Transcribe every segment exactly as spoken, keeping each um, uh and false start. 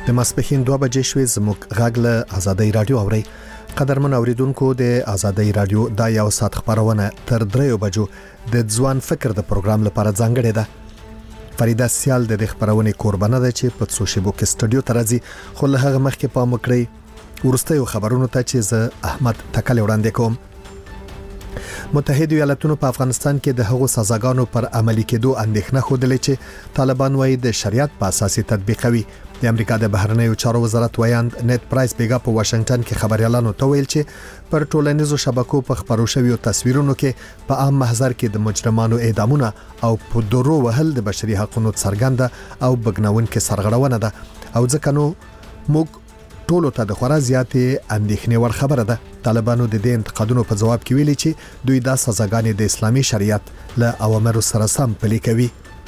د ماسپښین دوه بجې شوې زموږ غږ له آزادۍ رادیو اوري. قدرمن اوریدونکو د آزادۍ رادیو دا یو ساعت خبرونه تر دریو بجو د ځوان فکر د پروګرام لپاره ځانګړې ده. فریده سیال د خبرونه قربانه ده چې په سوشي بوک استودیو ترازی خو له هغه مخکې پام وکړئ ورستیو خبرونو ته چې زه احمد تکل وړاندې کوم. متحده ایالاتونو په افغانستان کې د هغو سزاګانو پر عملي کېدو اندېښنه خوده چې طالبان وايي د شریعت په اساس تطبیقوي. د امریکا د بهرنیو چارو وزارت ویاند نیت پرایس بیګا په واشنگټن کې خبريالانو ته ویل چې پر ټولنیزو شبکو په خبرو شویو تصویرونو کې په عام محضر کې د مجرمانو اعدامونه او په درو وهل د بشري حقوقو څرګنده او بګناون کې سرغړونه ده او ځکه نو موږ ټولو ته د خورا زیاتې اندېښنې ور خبره ده. طالبانو د دې انتقادونو په جواب کې ویلي چې دوی دا سزاګانې د اسلامي شریعت له اوامرو سره سم پلي کوي.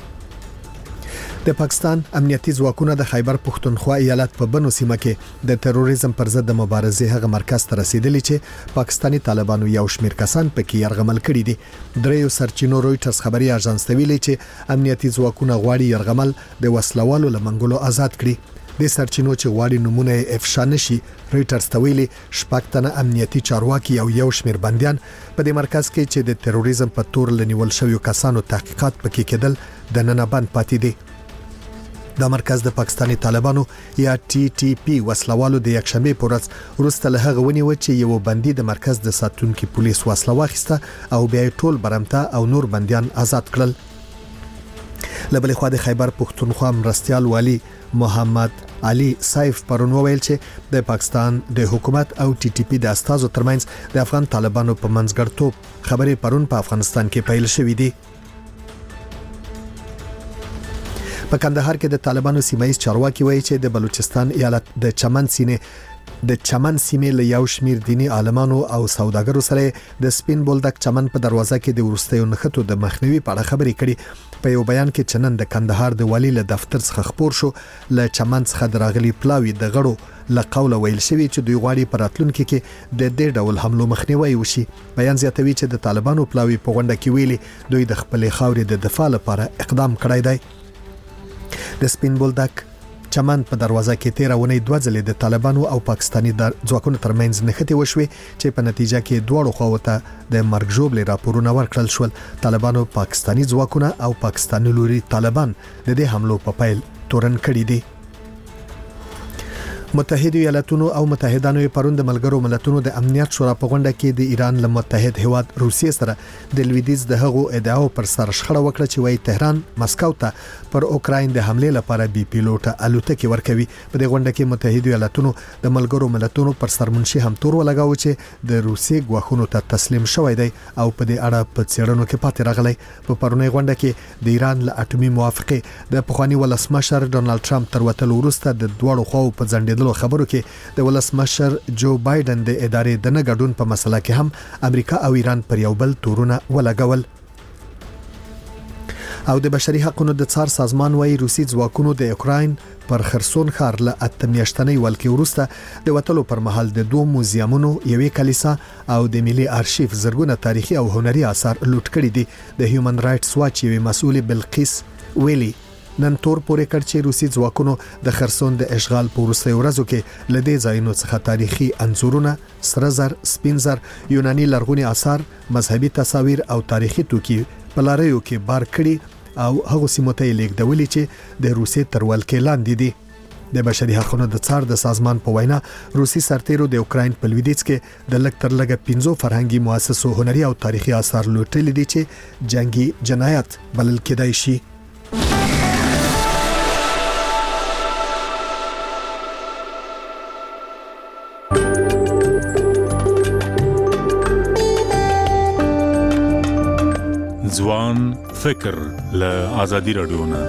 د پاکستان امنیتي ځواکونه د خیبر پښتونخوا ایالت په بنو سیمه کې د تروریزم پر ضد د مبارزې هغه مرکز ته رسیدلی چې پاکستانی طالبانو یو شمېر کسان پکې يرغمل کړي دي. دریو سرچینو رويټرز خبري اژانس ته ویلي چې امنیتي ځواکونه غواړي يرغمل د وسلوالو لمنګلو آزاد کړي. د سرچینو چې غواړي نمونه افشا نشي رويټرز ته ویلي شپږ تنه امنیتي چارواکي او یو شمېر بنديان په دې مرکز کې چې د تروریزم په تور لنیول شویو کسانو تحقیقات پکې کېدل د نن بند پاتې دي. دا مرکز د پاکستانی طالبانو یا ټي ټي پی وسلوالو د یکشنبه پورز ورسته له هغه ونی و چې یو بندي د مرکز د ساتونکو پولیس وسله واخیسته او بیا ټول برمته او نور بنديان آزاد کړل. لبل خو د خیبر پښتونخوا مرستيال والی محمد علي سیف پرون ویل چې د پاکستان د حکومت او ټي ټي پی د استازو ترمنځ د افغان طالبانو په منځګړتوب خبرې پرون په افغانستان کې پیل شوې دي. په کندهار کې د طالبانو سیمایي چارواکي وایي چې د بلوچستان ایالت د چمن سینې د چمن سیمې له یو شمیر دینی عالمانو او سوداګرو سره د سپین بولدک چمن په دروازه کې د ورستیو نخښتو د مخنیوي په اړه خبرې کړي. په یو بیان کې چنن د کندهار د والی له دفتر څخه خبر شو ل چمن څخه دراغلي پلاوی د غړو له قوله ویل شوی چې دوی غواړي په راتلونکي کې د دې ډول حملو مخنیوي وشي. بیان زیاتوي چې د طالبانو پلاوی په غونډه کې ویلي دوی د خپل خاورې د دفاع لپاره اقدام کړی دی. د سپین بولدک چمن په دروازه کې تیر ونې دوه ځلې د طالبانو او پاکستانی ځواکونو ترمنځ نښتې وشوي چې په نتیجه کې دواړو خواو ته د مرګ ژوبلې راپورونه ورکړل شول. طالبانو پاکستانی ځواکونه او پاکستاني لوري طالبان د دې حملو په پیل تورن کړي دي. متحده ایالاتونو او متحدانو پرون د ملګرو ملتونو د امنیت شورا په غونډه کې د ایران له متحد هیواد روسیې سره د لویدیز د هغو ادعاو پر سر شخړه وکړه چې وايي تهران مسکو ته پر اوکراین د حمله لپاره بي پیلوټه الوتکې ورکوي. په دې غونډه کې متحده ایالاتونو د ملګرو ملتونو پر سرمنشي هم تور ولګاو چې د روسیې غواخونو ته تسلیم شوی دی او په دې اړه په څېړنو کې پاتې راغلی. په پرونی غونډه کې د ایران له اټومي موافقه د پخوانی ولسمشر ډونالد ټرمپ تر وتلو وروسته د دوړو خواو په ځنډېدل خبرو کې د ولسمشر جو بایدن د ادارې د نه ګډون په مسله کې هم امریکا او ایران پر یو بل تورونه ولګول. او د بشري حقوقو د څار سازمان وايي روسي ځواکونو د یوکراین پر خرسون ښار له اته میاشتنۍ ولکې وروسته د وټلو پر مهال د دوه موزیمونو یوې کلیسا او د ملي ارشیف زرګونه تاریخي او هنري آثار لوټ کړي دي. د هیومن رائټس واچ یوې مسؤل بلقیس ویلي نن تور پورې کړ چې روسي ځواکونو د خرسون د اشغال په وروستیو ورځو کې لدې ځایونو څخه تاریخي انځورونه، سره زر، سپین زر، یوناني لرغوني آثار، مذهبي تصاویر او تاریخي توکي په لاریو کې بار کړي او هغه سیمو ته لیږدولې چې د روسي تر ولکې لاندې دي. د بشري حقوقو د څار د سازمان په وینا روسي سرتیرو د اوکراین په لویدیځ کې د لک تر لګه پنځو فرهنګي مؤسسو هنري او تاریخي آثار لوټل دي چې جنگي جنایت بلل کېدای شي. ځوان فکر له آزادي رادیو نه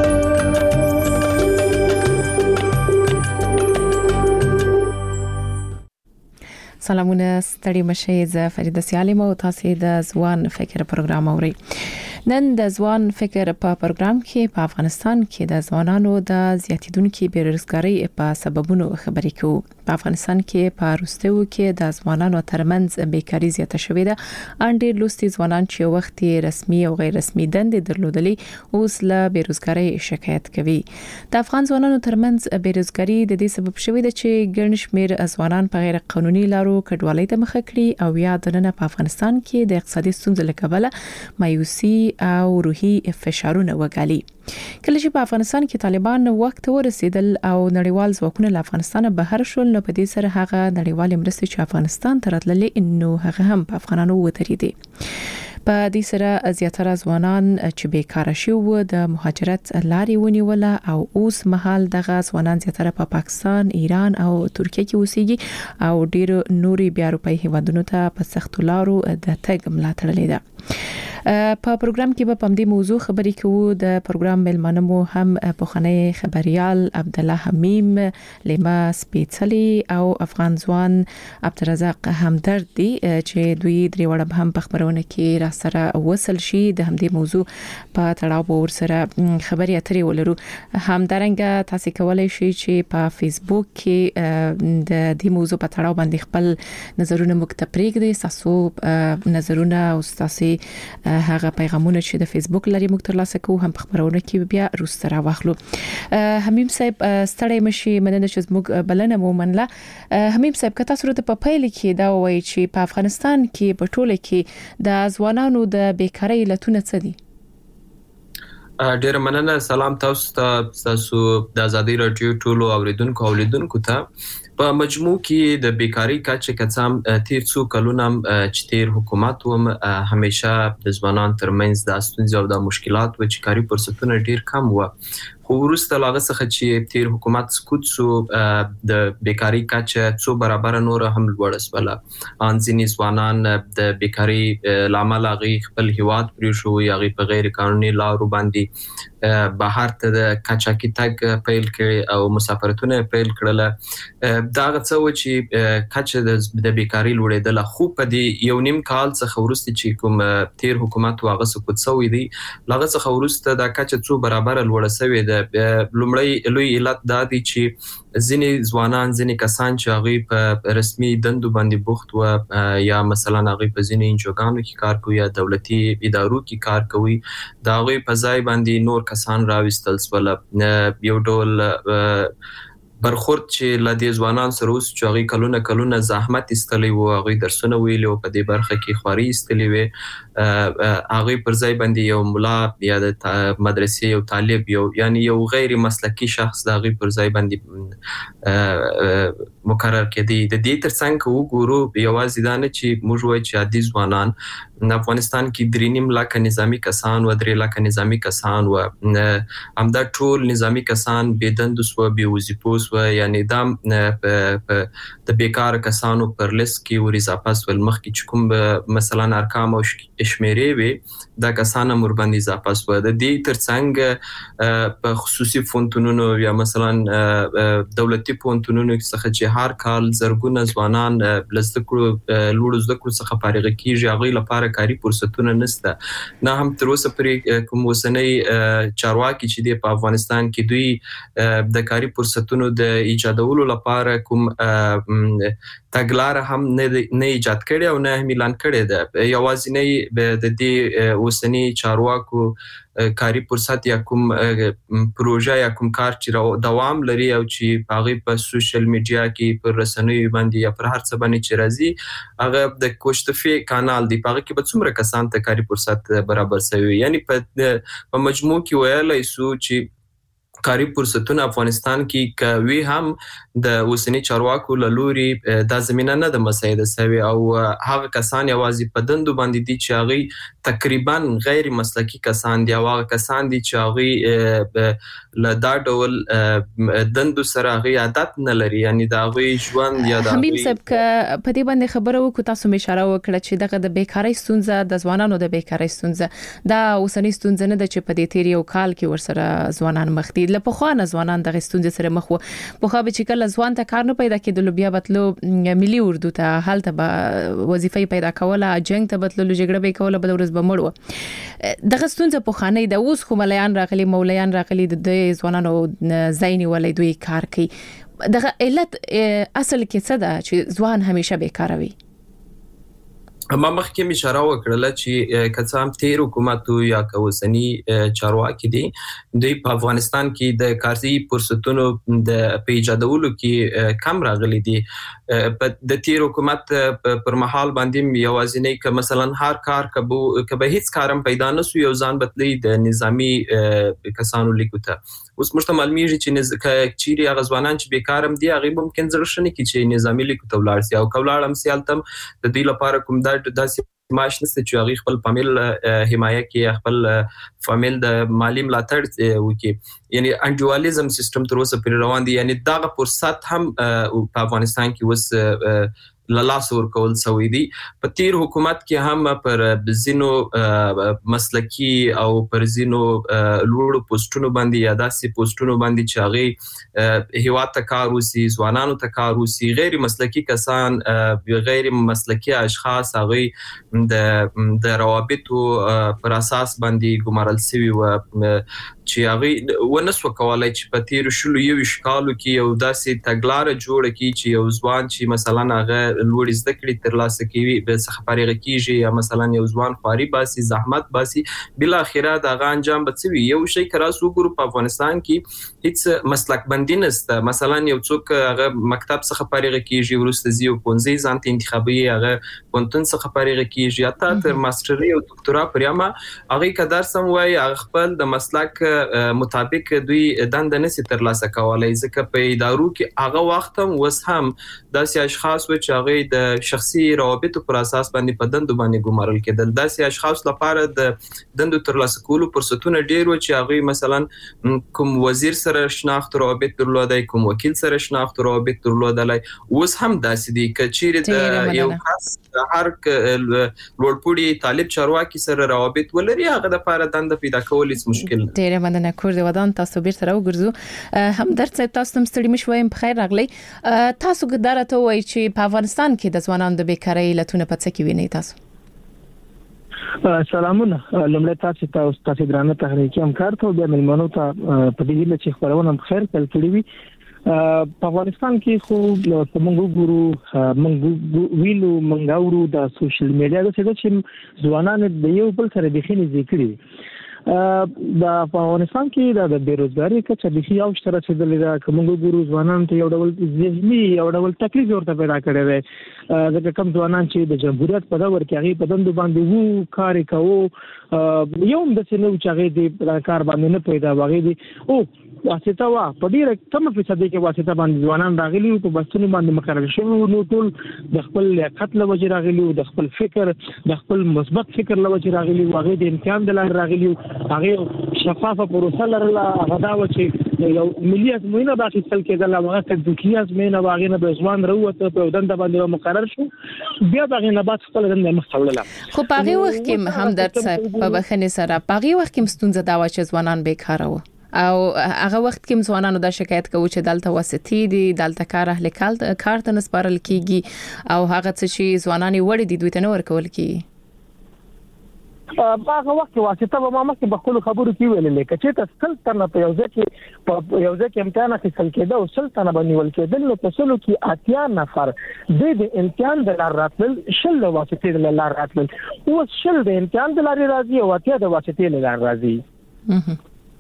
سلامونه ستړي مشه ز فریده سیالم او تاسو د ځوان فکر پروګرام اورئ. نن د ځوان فکر په پروګرام کې په افغانستان کې د ځوانانو د زیاتیدونکو بیروزګاری په سببونو خبرې کوو. په افغانستان کې په وروستیو کې د ځوانانو ترمنځ بیکاری زیاته شوې ده. ان ډېر لوستي ځوانان چې وخت رسمي او غیر رسمي دندې درلودلې اوس له بیروزګاری شکایت کوي. د افغان ځوانانو ترمنځ بیروزګاری د دې سبب شوې ده چې ګڼ شمېر ځوانان په غیر قانوني لارو کډوالۍ ته مخه کړي او یا د نن په افغانستان کې د اقتصادي ستونزو له کبله مایوسي او روحي فشارونه وګالي. کله چې په افغانستان کې طالبان وخت ورسېدل او نړیوال ځواکونه له افغانستان بهر شول، نو په دې سره هغه نړیوال مرستې چې افغانستان ته راتللې نو هغه هم په افغانانو وتریدي. په دې سره زیاتره ځوانان چې بیکاره شوي د مهاجرت لارې ونیوله او اوس مهال دغه ځوانان زیاتره په پا پاکستان، ایران او ترکیه کې اوسېږي او ډېر نوري بیا اروپאי هیوادونو ته په سختو لارو د تګ ملاتړ لیده. په پروګرام کې به په دې موضوع خبرې کوو. د پروګرام ملمنه مو هم پوخنۍ خبريال عبد الله حمیم، لیما سپیڅلی او افغان ځوان عبدالرزاق همدرد دي چې دوی درې وړه هم په خبرونه کې را سره وصل شي. د همدې موضوع په تړاو ور سره خبري اترې ولرو. همدارنګه تاسو کولای شئ چې په فیسبوک کې د دې موضوع په تړاو باندې خپل نظرونه مکتب پرېږدئ. تاسو نظرونه او تاسو هغه پیغامونه چې د فیسبوک لري موږ ترلاسه کوو هم په خبرونه کې بیا روسته را واخلو. حمیم صاحب ستړی مشي، مننه چې موږ بلنه مو منله. حمیم صاحب که تاسو ته په پیل کې دا وایي چې په افغانستان کې په ټوله کې د ځوانانو د بیکاری علتونه څه دي؟ ډیر مننه. سلام تاسو ته، تاسو د ازادي رادیو ټولو اوریدونکو او لیدونکو ته. په مجموع کې د بیکاری کچه کڅام تیر څو کلونه چې تیر حکومت هم همیشه د ځوانان ترمنځ د ستونزې او د مشکلات و چې کاری فرصتونه ډیر کم و. خو وروسته لاغه څخه چې تیر حکومت سکوت سو د بیکاری کچه څو برابر نور هم لوړ سوله. ان ځینې ځوانان د بیکاری لامل غي خپل هیواد پرې شو یا غي په غیر قانوني لارو باندې بهر ته د کچاکی تګ پیل کړي او مسافرتونه پیل کړل. دا څه و چې کچه د بیکاری لوړېدل. خو په دې یو نیم کال څخه وروسته چې کوم تیر حکومت واغه سکوت سوی دی، لاغه څخه وروسته دا کچه څو برابر لوړ سوی دی. لومړی لوی علت دا دی چې ځینې ځوانان، ځینې کسان چې هغه په رسمي دندو باندې بوخت و یا مثلا هغه په ځینې انجوګانو کې کار کوي یا دولتي ادارو کې کار کوي، دا هغه په ځای باندې نور کسان راوستل سول. یو ډول برخورد چې ل دې ځوانان سره اوس چې هغه کلونه کلونه زحمت استلې وو، هغه درسونه ویلو په دې برخه کې خواري استلې وي، هغه پر ځای باندې یو مولا یا د مدرسې یو طالب یو یعنی یو غیر مسلکی شخص د هغه پر ځای باندې مقرر کړي. د دې ترڅنګ وګورو یوازې دا نه چې موږ وایو چې عادي ځوانان په افغانستان کې درې نیم لک نظامی کسان و درې لک نظامی کسان و همدا ټول نظامی کسان بيدند سو به وظیفو سو، یعنی دا د بیکار کسانو پر لیست کې ور اضافه سول. مخکې چې کوم مثلا ارقام او شمیرې وي دا کسان مر باندې اضافه سو. د دې ترڅنګ په خصوصي فونټونونو یا مثلا دولتي فونټونونو څخه چې هر کال زرګونه ځوانان لزدکړو لوړ زدکړو څخه فارغ کیږي، هغه لپاره کاری فرصتونه نشته. نه هم تر اوسه پرې کوم وسنۍ چارواکي چې د افغانستان کې دوی د کاری فرصتونو د ایجادولو لپاره کوم تګلار هم نه ایجاد کړي او نه اعلان کړي ده. یوازینی د دې وسنۍ چارواکو کاری فرصت یا کوم پروژه یا کوم کار چې دوام لري او چې هغه په سوشل میډیا کې پر رسنیو باندې یا پر هر څه باندې چې راځي هغه د کوشتفي کانال دی، هغه کې به څومره کسان ته کاری فرصت برابر شوی. یعنی په مجموع کې ویلای سو چې کاری فرصتونه افغانستان کې کوي هم د اوسنی چارواکو لوري د زمينه نه د مساعده سوي او هغه کسان یوازې په دندو باندې دي چې هغه تقریبا غیر مسلکی کسان دي او هغه کسان دي چې هغه له دا ډول دندو سره هغه عادت نه لري، یعنی دا غوي ژوند یا دا حمیم صاحب په دې باندې خبره وکړو. تاسو مې اشاره وکړه چې دغه د بیکاری ستونزه د ځوانانو د بیکاری ستونزه دا اوسنی ستونزه نه ده چې په دې تیر یو کال کې ورسره ځوانان مخ دي. له پخوانه ځوانان دغه ستونزې سره مخ وو. په خو به چې کله ځوان ته کار نه پیدا کېدل بیا بتلو ملي اردو ته حالت به وظیفه پیدا کوله، جنگ ته بتلو جګړه به کوله، بل ورځ به مړ. دغه ستونزه په خانه د اوس خو مليان راغلي مولیان راغلي د ځوانانو زایني ولې دوی کار کوي. دغه علت اصل کې څه ده چې ځوان همیشه بیکاره وي؟ ما مخکې اشاره وکړه چې کڅام تیر حکومت یا کوسنی چارواکي دي د افغانستان کې د کاري فرصتونو د پیژادولو کې کم راغلي دي. د تیر حکومت پر مهال باندې یوازینی ک مثلا هر کار کبو کبه هیڅ کارم پیدا نسو یو ځان بتلې د نظامی کسانو لیکوته. اوس مشتمل میږي چې چیرې غزوانان چې بیکارم دي هغه ممکن زرشنه کې چې نظامی لیکوته ولارسي او کولاړم سیالتم د دې لپاره کوم د داسې معاش نشته چې هغه خپل فامیل حمایه کې خپل فامیل د مالی ملاتړ وکي. یعنی انډیوالیزم سیستم تر اوسه پر روان دي. یعنی دغه فرصت هم په افغانستان کې وس لاس ورکول سوی دي. په تیر حکومت کې هم پر زینو مسلکی او پر زینو لوړو پوسټونو باندې یا داسې پوسټونو باندې چې هغه هیواد ته کار وسی ځوانانو ته کار وسی غیر مسلکی کسان غیر مسلکی اشخاص هغه د د روابطو پر اساس باندې ګمارل شوی و چې هغه ونسو کولای چې په تیر شلو یو شکالو کې یو داسې تګلارې جوړه کی چې یو ځوان چې مثلا هغه لوړ زده کړې ترلاسه کوي به څه خبرې کیږي یا مثلا یو ځوان خواري باسي زحمت باسي بل اخره دغه انجام بچوي. یو شی کراس وګورو په افغانستان کې هیڅ مسلک بندي نشته. مثلا یو څوک هغه مکتب څخه خبرې کیږي ورسته زیو پونځي ځانته انتخابي هغه پونتن څخه خبرې کیږي حتی تر ماستري او ډاکټرا پرېما هغه کدار سم وای هغه خپل د مسلک مطابق دوی دند نسی ترلاسه کولای ځکه په ادارو کې هغه وخت هم وس هم داسې اشخاص و چې هغه د شخصي روابطو پر اساس باندې په دندو باندې ګمارل کېدل. داسې اشخاص لپاره د دندو ترلاسه کولو فرصتونه ډېر و چې هغه مثلا کوم وزیر سره شناخت روابط درلودای کوم وکیل سره شناخت روابط درلودای. اوس هم داسې دي چې چیرې د یو خاص هر لوړپوړي طالب چارواکي سره روابط ولري هغه د لپاره دنده پیدا کول هیڅ مشکل نه. ډېر مننه کور دی ودان تاسو بیرته راوګرځو. هم درڅ تاسو هم ستړي مشوي په خیر راغلی. تاسو ګدارته وای چې په افغانستان کې د ځوانانو د بیکاری علتونه په څه کې ویني تاسو؟ سلامونه. لمړی تاسو ته تاسو درانه تحریکي همکار ته بیا ملمنو ته په دې هیله چې خبرونه بخیر تل کړی وي. په افغانستان کې خو موږ ګورو موږ ویلو موږ اورو د سوشل میډیا د څه چې ځوانان د یو بل سره د خینې ذکرې د افغانستان کې د بیروزګاری کچه د یو شتره چې د کومو ګورو ځوانان ته یو ډول ذهني یو ډول تکلیف ورته پیدا کړی دی. ځکه کوم ځوانان چې د جمهوریت په دور کې هغه په دندو باندې وو کار کوي یو د څه نو چې هغه د کار باندې نه پیدا وغه دي او واسطه وا په ډیره کم فیصد کې واسطه باندې ځوانان راغلي په بسونو باندې مقرر شوی نو ټول د خپل لیاقت له وجې راغلي او د خپل فکر د خپل مثبت فکر له وجې راغلي واغې د امتحان د لار راغلي هغه شفافه پروسه لرله هغه دا و چې یو ملي ازموینه باقي تل کېدل هغه تدقیقي ازموینه واغې نه به ځوان وروته په دنده باندې مقرر شو بیا باغې نه بعد خپل دنده مخولله. خو په هغه وخت کې هم درڅ په بخنه سره په هغه وخت کې مستونزه دا و چې ځوانان بیکاره وو او هغه وخت کې ځوانانو دا شکایت کوي چې دلته واسطي دي دلته کار اهل کار ته نسپارل کیږي او هغه څه چې ځوانان وړي دي دوی ته نه ورکول کیږي. په هغه وخت کې واسطه به ما مخکې په خپل خبرو کې ویلې چې تاسو سلطنه په یو ځای کې په یو ځای کې امتحان اخیستل کېده او سلطنه باندې ول کېدل نو په سلو کې اتیا نفر د امتحان د لار راتل شل واسطې د لار راتل او شل د امتحان د لار راځي او اتیا د واسطې د لار راځي.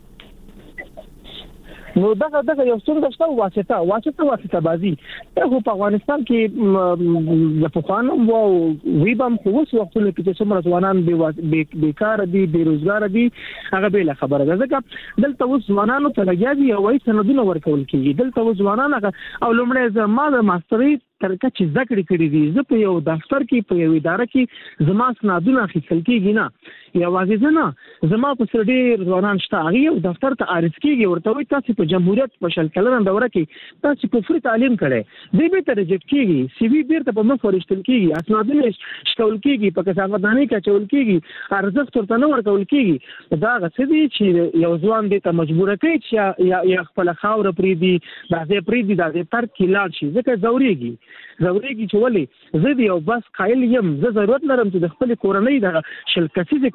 نو دغه دغه یو څنګه شته واسطه واسطه واسطه بازي په افغانستان کې د پخوانو وو ویبم خو اوس وختونه کې چې څومره ځوانان به بیکار دي بیروزګار دي هغه به خبره ده ځکه دلته اوس ځوانانو ته لګیا دي او هیڅ سندونه ورکول کیږي. دلته اوس ځوانان او لمړی زما د ماستري ترکه چې ذکر کړی دي زه په یو دفتر کې په یو اداره کې زما سندونه اخیستل کیږي نه یوازې نه زما په سر ډیر ځوانان شته هغه یو دفتر ته ارز کیږي ورته وایي تاسو په جمهوریت په شل کلن دوره کې تاسو په فری تعلیم کړئ دې به تر ریجکټ کیږي سی وی بیرته په مخ ورشتل کیږي اسنادونه شکول کیږي په کسافدانۍ کې چول کیږي ارزښت ورته نه ورکول کیږي. دا غسدي چې یو ځوان دې ته مجبور کوي چې یا خپل خاور پری دي دا دې پری دي دا دې تر کلاړ شي ځکه ضروريږي ضروري چې ولې زه دی او بس قائل یم زه ضرورت لرم چې د خپل کورنۍ د شل کسیزه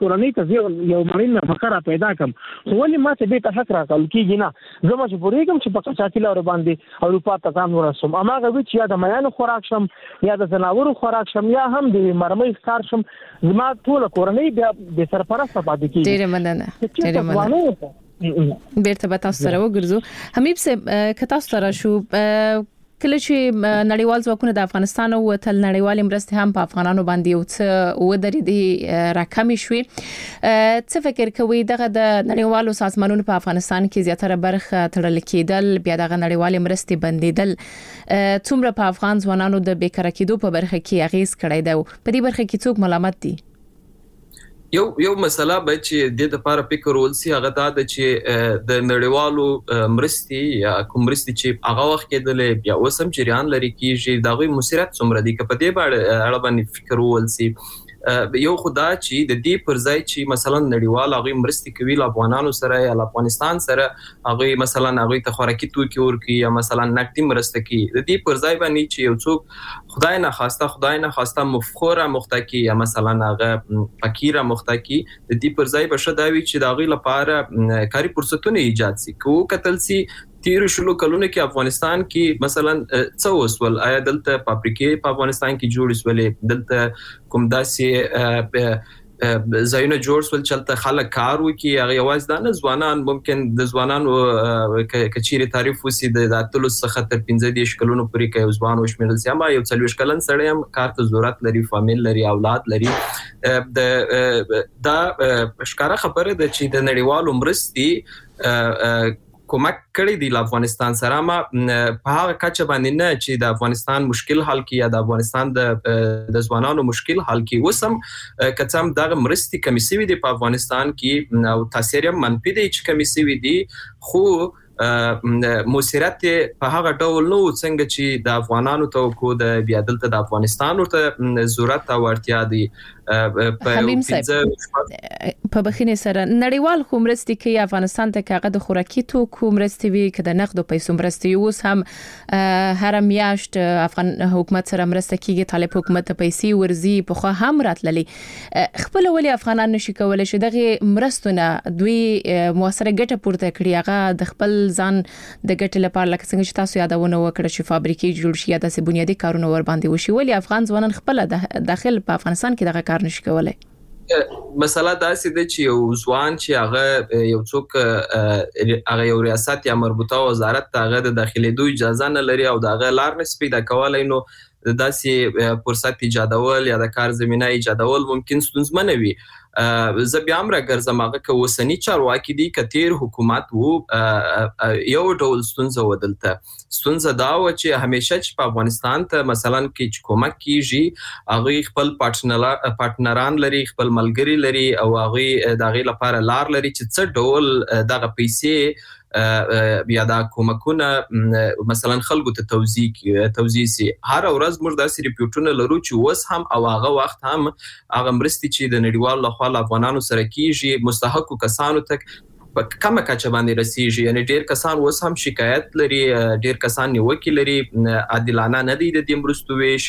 کورنۍ ته یو مړین فقره پیدا کم خو ولې ما ته به ته حق راکول کیږي نه زه مجبورې کوم چې په قچاقي لور باندې اروپا ته ځان ورسوم اماغه وی چې یا د میانو خوراک شم یا د زناورو خوراک شم یا هم د مرمۍ ښکار شم زما ټول کورنۍ بیا د سرپرست پاتې کیږي. ډېر مننه ډېر مننه. بیرته به تاسو سره وګرځو. حمید صاحب که تاسو سره شو کله چې نړیوال ځواکونه د افغانستان او تل نړیوال مرستې هم په افغانانو باندې او څه و درې دي راکمې شوې څه فکر کوي دغه د نړیوالو سازمانونو په افغانستان کې زیاتره برخه تړل کېدل بیا دغه نړیوال مرستې بندیدل څومره په افغان ځوانانو د بیکاره کېدو په برخه کې اغیز کړی دی په دې برخه کې څوک ملامت دي؟ یو یو مسله به چې د لپاره فکر ولسی هغه دا چې د نړیوالو مرستې یا کوم مرستې چې هغه وخت کېدل بیا اوسم جریان لري کیږي دا غوي مسیرت څومره دي په دې اړه باندې فکر ولسی یو خدا چې د دې پر ځای چې مثلا نړیوال هغه مرستې کوي له افغانانو سره یا افغانستان سره هغه مثلا هغه ته خوراکي توکي ورکي یا مثلا نقدي مرسته کوي د دې پر ځای باندې چې یو څوک خدای نه خواسته خدای نه خواسته مفخوره مختکی یا مثلا هغه فقیره مختکی د دې پر ځای بشه دا وی چې داغي لپاره کاری فرصتونه ایجاد سي کو قتل سي تیر شلو کلونه کې افغانستان کې مثلا څه وسول آیا دلته فابریکې په افغانستان کې جوړ شولې دلته کوم داسې زاینه جوړ شول چې خلک کار وکي هغه یواز د ځوانان ممکن د ځوانانو کچيري تعریف وسی د اتلو څخه تر پنځه دیش کلونو پورې کې ځوان وشمیرل سي اما یو څلويش کلن سړی هم کار ته ضرورت لري فامیل لري اولاد لري د دا ښکارا خبره ده چې د نړیوالو مرستې کومک کړی دی افغانستان سره ما په هغه کچه باندې نه چې د افغانستان مشکل حل کی یا د افغانستان د د ځوانانو مشکل حل کی وسم کڅم دغه مرستې کمیسي دی په افغانستان کې او تاثیر منفي دی چې کمیسي دی خو موثریت په هغه ډول نو څنګه چې د افغانانو توکو د بیا دلته د افغانستان ورته ضرورت او اړتیا دي په بخینه سره نړیوال خو مرستې کوي افغانستان ته کاغه د خوراکي توکو مرستې وي کده نقد او پیسو مرستې اوس هم هر میاشت افغان حکومت سره مرسته کیږي طالب حکومت ته پیسې ورزي په خو هم راتللي خپل ولې افغانان نشي کولای چې دغه مرستونه دوی موثره ګټه پورته کړي هغه د خپل ځان د ګټې لپاره لکه څنګه چې تاسو یادونه وکړه چې فابریکې جوړ شي یا د بنیادی کارونه ور باندې وشي ولې افغان ځوانان خپل داخل په افغانستان کې دغه کار نشي کولای مسله دا سي د چې یو ځوان چې هغه یو څوک هغه یو ریاست یا مربوطه وزارت هغه د داخلي دوی اجازه نه لري او د هغه لار نسبي د کولای نو داسې فرصت ایجادول یا د کار زمينه ایجادول ممکن ستونزمن وي زه بیا هم راګرځم هغه که وسنی چارواکي دي کتیر حکومت وو یو ډول ستونزه ودلته ستونزه دا و چې همیشه چې په افغانستان ته مثلا کې چې کومک کیږي هغه خپل پارټنر پارټنران لري خپل ملګری لري او هغه دغه لپاره لار لري چې څه ډول دغه پیسې بیا دا کومکونه مثلا خلکو ته توزیع توزیع سي هر ورځ موږ داسې ریپورټونه لرو چې وس هم او هغه وخت هم هغه مرستې چې د نړیوال لخوا افغانانو سره کیږي مستحقو کسانو ته په کومه کچه باندې رسیږي یعنی ډیر کسان وس هم شکایت لري ډیر کسان نیوکه لري عادلانه نه دي د دې مرستو ویش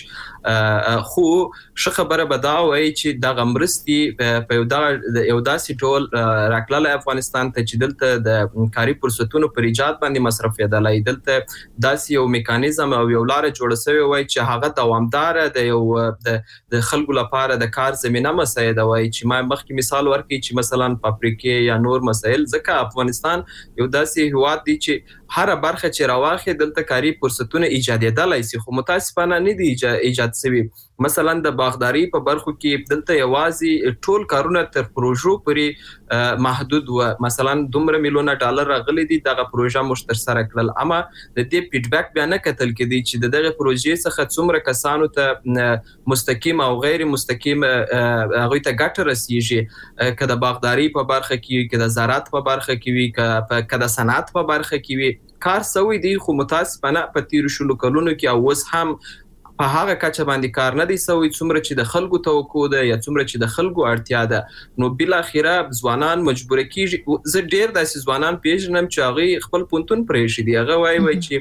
خو ش خبره بداوي چې د غمرستي په یو د یو داسې ټول راکلل افغانستان ته چې دلته د کاری فرصتونو پر ایجاد باندې مصرف یادلای دلته داسې یو میکانیزم او یو لار جوړ شوی وای چې هغه دوامدار د یو د خلکو لپاره د کار زمينه مساعده وای چې ما مخکې مثال ورکړي چې مثلا فابریکې یا نور مسایل ځکه افغانستان یو داسې هواد دی چې هر برخه چې راوخه دلته کاری فرصتونه ایجادېدلای شي خو متاسفانه نه دی ایجاد شوی مثلا د باغداري په برخو کې دلته یوازې ټول کارونه تر پروژو پورې محدود و مثلا دومره میلیونه ډالر راغلي دي دغه پروژه مشتر سره کړل اما د دې فیډبیک بیا نه کتل کېدی چې دغه پروژې څخه څومره کسانو ته مستقیم او غیر مستقیم هغه ته ګټه رسیږي کله باغداري په برخه کې کله زراعت په برخه کې وي کله صنعت په برخه کې وي کار سوي دي خو متاسفانه په تیر شلو کلونو کې اوس هم په هغه کچه باندې کار نه دی سوي څومره چې د خلکو توقع ده یا څومره چې د خلکو اړتیا ده نو بل اخیره ځوانان مجبور کیږي زه ډیر داسې ځوانان پیژنم چې هغه خپل پونتون پرې شي دی هغه وای وای چې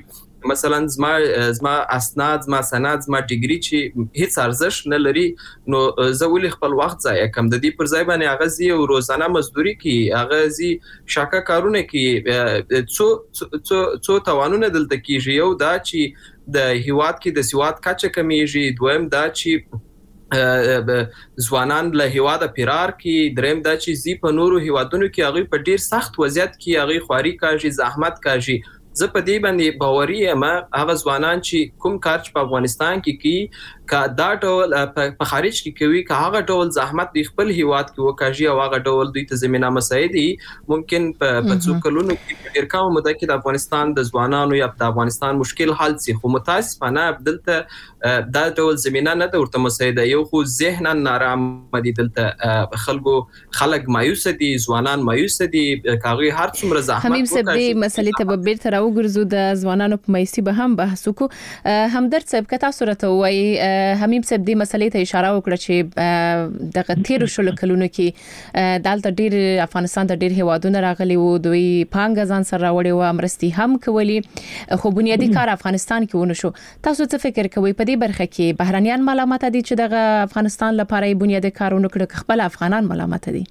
مثلا زما زما اسناد زما سند زما ډیګری چې هیڅ ارزښت نه لري نو زه ولې خپل وخت ضایع کوم د دې پر ځای باندې هغه زی او روزانه مزدوري کوي هغه زی شاکه کارونه کوي څو څو څو توانونه دلته کیږي یو دا چې د هیواد کې د سواد کچه کمیږي دویم دا چې ځوانان له هیواده فرار کی دریم دا چې زی په نورو هیوادونو کې هغه په ډیر سخت وضعیت کې هغه خواري کوي زحمت کوي زه په دې باندې باوري یم هغه ځوانان چې کوم کار په افغانستان کې کوي کا دا ډول په خارج کې کوي کا هغه ډول زحمت د خپل هیواد کې وکړي او هغه ډول دوی ته زمينه مساعدي ممکن په څو کلونو کې ډیر کم مده کې د افغانستان د ځوانانو یا د افغانستان مشکل حل سي خو متاسفانه دلته دا ډول زمينه نه د ورته مساعده یو خو ذهنا نارام دي دلته خلکو خلک مایوس دي ځوانان مایوس دي کاغي هر څومره زحمت همیم سب دې مسلې ته به بیرته راوګرځو د ځوانانو په مېسي به هم بحث وکړو همدرد صاحب کته صورت وایي همیم صاحب دې مسلې ته اشاره وکړه چې د تیر شل کلونو کې دالته ډیر افغانستان ته ډیر هوادونه راغلي وو دوی پانګ ځان سره راوړي و امرستي هم کولی خو بنیادی کار افغانستان کې ونه شو تاسو څه فکر کوئ په دې برخه کې بهرانيان ملامت دي چې د افغانستان لپاره بنیادی کارونه کړ خپل افغانان ملامت دي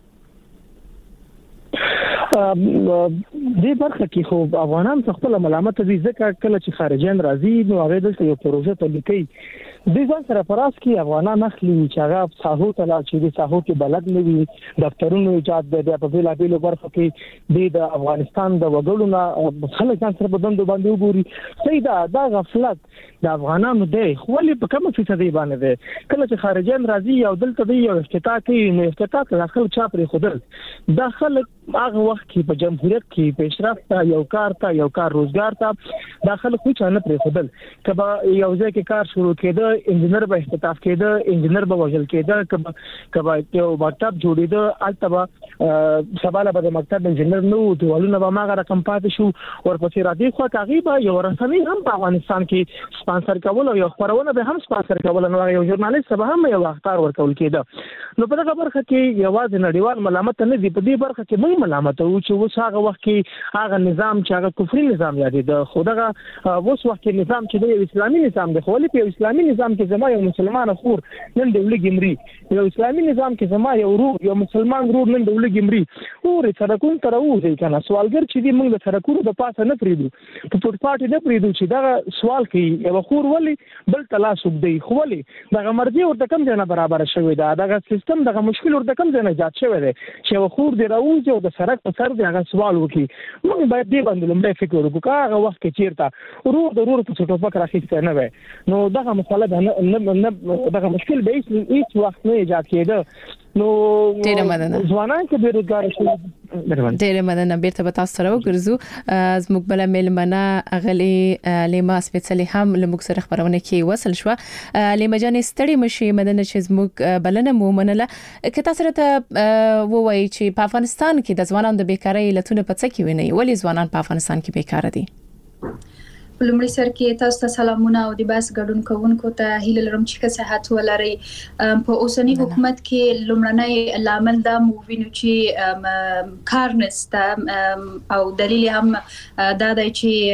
دې برخه کې خو افغانان خپل ملامت دي ځکه کله چې خارجيان راځي نو هغه دلته یو پروژه ته لیکي د ځان سره فراس کې افغانان اخلي چې هغه ساحو ته لا چې د ساحو کې بلد نه وي دفترونو ایجاد د په بیل بیل برخه کې د افغانستان د وګړو نه خلک ځان سره بدند باندې وګوري سیدا دا غفلت د افغانانو دی خو ولې په کومه فیصدي باندې دی کله چې خارجيان راځي او دلته دی یو افتتاح کوي نو افتتاح داخل چا پرې خودل داخل هغه وخت کې په جمهوریت کې پیشرفت یو کار ته یو کار روزګار ته داخل خو چا نه پرې خودل کبا یو ځای کې کار شروع کېده انجنیر به افتتاح کېده انجنیر به وژل کېده کبا کبا یو مکتب جوړېده البته سباله به مکتب انجنیر نو دیوالونه به ماغه رقم پاتې شو ورپسې را دي خو تقریبا یو رسمي هم په افغانستان کې سپانسر کول او یو خبرونه به هم سپانسر کول نو یو ژورنالیست به هم یو اختار ورکول کېده نو په دغه برخه کې یوازې نړیوال ملامت نه دی په دې برخه کې موږ ملامت او چې اوس هغه وخت کې هغه نظام چې هغه کفري نظام یادې د خدغه اوس وخت کې نظام چې د اسلامي نظام د خولي په اسلامي نظام کې زما یو مسلمان خور نن د ولګي مري یو اسلامي نظام کې زما یو ورور یو مسلمان ورور نن د ولګي مري او سرکون تر اوځي کنه سوالګر چې دی موږ د سرکونو د پاسه نه پریدو په پټپاټ نه پریدو چې دا سوال کوي یو خور ولی بل تلاسب دی خو ولی دغه مرضی ورته کم ځنه برابر شوی دا دغه سیستم دغه مشکل ورته کم ځنه ایجاد شوی دی چې یو خور دی راوځي او د سرک په سر دی هغه سوال وکي موږ باید دې باندې لمړی فکر وکړو هغه وخت کې چیرته ورور د ورور په څټو پک راخیسته نه وي نو دغه مسله نه دغه مشکل به هیڅ وخت نه ایجاد کېده نو ځوانان کې بیروزګار شي ډېر مننه بیرته به تاسو سره وګرځو زموږ بل ملمنه اغلی لیما سپیڅلی هم لموږ سره خبرونه کې وصل شو لیما جانې ستړي مشي مدنه چې زموږ بلنه مو منله که تاسو ته ووایي چې په افغانستان کې د ځوانانو د بیکاری لتون په څه کې ویني ولی ځوانان په افغانستان کې بیکاره دي لومړی سر کې تاسو ته سلامونه او د باس ګډون کوونکو ته هیله لرم چې صحت ولري په اوسنی حکومت کې لومړنی لامل دا مو وینو چې کار نشته او دلیل هم دا دی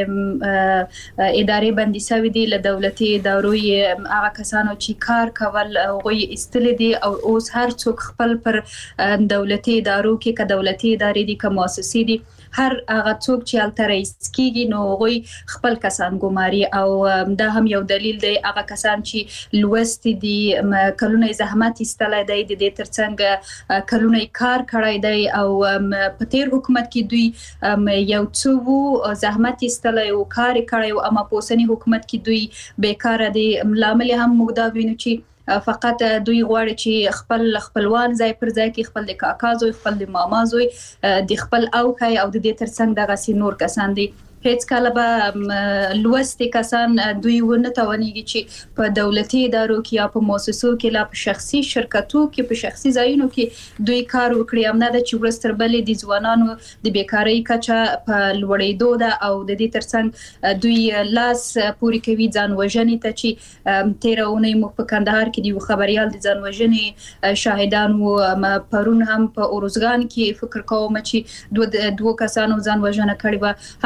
چې ادارې بندي شوې دي له دولتي ادارو هغه کسانو چې کار کول غوي استل دي او اوس هر څوک خپل پر دولتي ادارو کې ک دولتي ادارې دي ک مؤسسې دي هر هغه څوک چې الترایس کیږي نو غوي خپل کسان ګماري او دا هم یو دلیل دی هغه کسان چې لوست دي کلونه زحمت ایستلای دی د دې ترڅنګ کلونه کار کړای دی او په تیر حکومت کې دوی یو څو زحمت ایستلای او کار کړای او اما په اوسنی حکومت کې دوی بیکاره دي لامل هم موږ دا وینو چې فقط دوی غواړي چې خپل خپلوان ځای پر ځای کې خپل د کاکا زوی خپل د ماما زوی د خپل اوخای او د دې ترڅنګ دغه سي نور کسان دي هیڅ کله به لوستي کسان دوی ونه توانيږي چې په دولتي ادارو کې یا په مؤسسو کې لا په شخصي شرکتو کې په شخصي ځایونو کې دوی کار وکړي امنه د چې ورستر بلې د ځوانانو د بیکاری کچه په لوړېدو ده او د دې ترڅنګ دوی لاس پوری کوي ځان وژنې ته چې تیرونه مو په کندهار کې دی خبريال د ځان وژنې شاهدان وو پرون هم په اورزګان کې فکر کوم چې دوه دوه کسانو ځان وژنه کړې و همدغه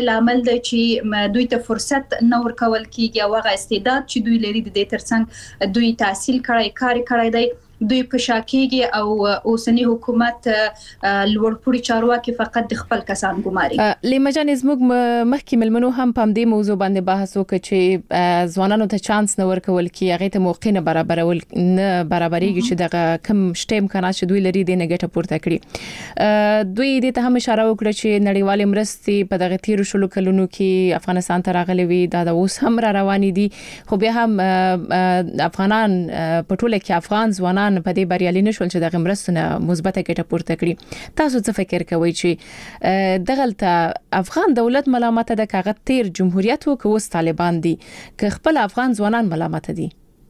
یوازینی لامل دی چې دوی ته فرصت نه ورکول کیږي او هغه استعداد چې دوی لري د دې ترڅنګ دوی تحصیل کړی کار کړی دی دوی په شاکېږي او اوسنی حکومت لوړپوړي چارواکي فقط د خپل کسان ګماري. لیمجان زموږ مخکې ملمنو هم په دې موضوع باندې بحث وکړي چې ځوانانو ته چانس نه ورکول کی هغه ته موقع نه برابرول نه برابرېږي چې دغه کم شته امکانات چې دوی لري د نګټه پورته کړي. دوی دې ته هم اشاره وکړه چې نړیوال مرستې په دغه تیر شلو کلونو کې افغانستان ته راغلي وي دا د اوس هم را روان دي خو بیا هم افغانان په ټوله کې افغان ځوانان په دې بریالي نشول چې دغه مرستونه مثبته ګټه پورته کړي. تاسو څه فکر کوئ چې دغلته افغان دولت ملامت ده کاغه تیر جمهوریت او کوس طالبان دي که خپل افغان ځوانان ملامت دي؟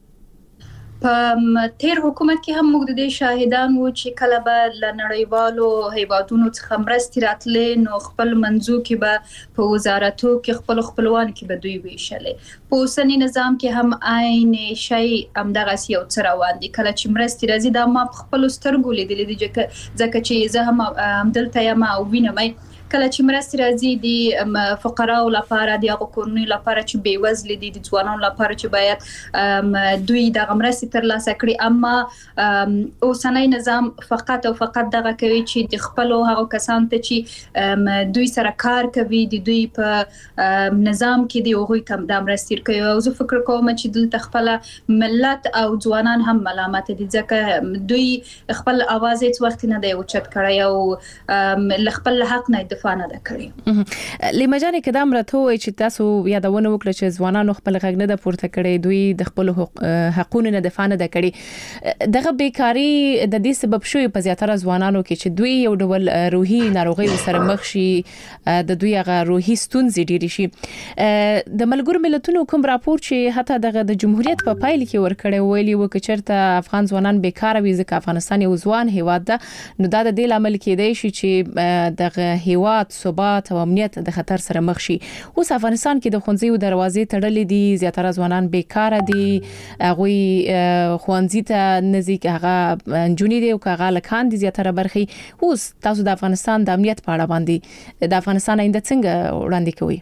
په تیر حکومت کې هم موږ د دې شاهدان وو چې کله به ل نړیوالو هیوادونو څخه مرستې راتلې نو خپل منځو کې به په وزارتو کې خپل خپلوان کې به دوی ویشلې. په اوسنی نظام کې هم عین شی همدغه یو څه روان دي. کله چې مرستې راځي دا ما خپل سترګو لیدلې دي ځکه چې زه هم دلته یم او وینم کله چې مرستې راځي د فقراو لپاره د هغو کورنۍ لپاره چې بیوزل دي د ځوانانو لپاره چې باید دوی دغه مرستې ترلاسه کړي اما اوسنی نظام فقط او فقط دغه کوي چې د خپلو هغو کسانو ته چې دوی سره کار کوي د دوی په نظام کې د هغوی ته د مرستې کوي او زه فکر کوم چې دلته خپل ملت او ځوانان هم ملامت دي ځکه دوی خپل اواز هیڅ وخت نه دی اوچت کړی او خپل حق نه نه ده کړی. لیمجان کدام راته وای چې تاسو یادونه وکړه چې ځوانانو خپل غږ نه د پورته کړي دوی د خپل حقوقو نه دفاع نه کړي. دغه بیکاری د دې سبب شوی په زیاتره ځوانانو کې چې دوی یو ډول روحي ناروغي سره مخ شي د دوی هغه روحي ستونزې ډېری شي. د ملګرو ملتونو کوم راپور چې حتی دغه د جمهوریت په پایل کې ورکړی ویلي و چې چرته افغان ځوانان بیکاره وي ځکه افغانستان یو ځوان هیواد ده نو دا د دې لامل کېدای شي چې دغه هیواد ثبات او امنیت د خطر سره مخ شي. اوس افغانستان کې د ښوونځیو دروازې تړلې دي زیاتره ځوانان بیکاره دي هغوی ښوونځي ته نزدیک هغه جونی دي او هغه لکان دي زیاتره برخي. اوس تاسو د افغانستان د امنیت په اړه باندې د افغانستان آینده څنګه وړاندې کوئ؟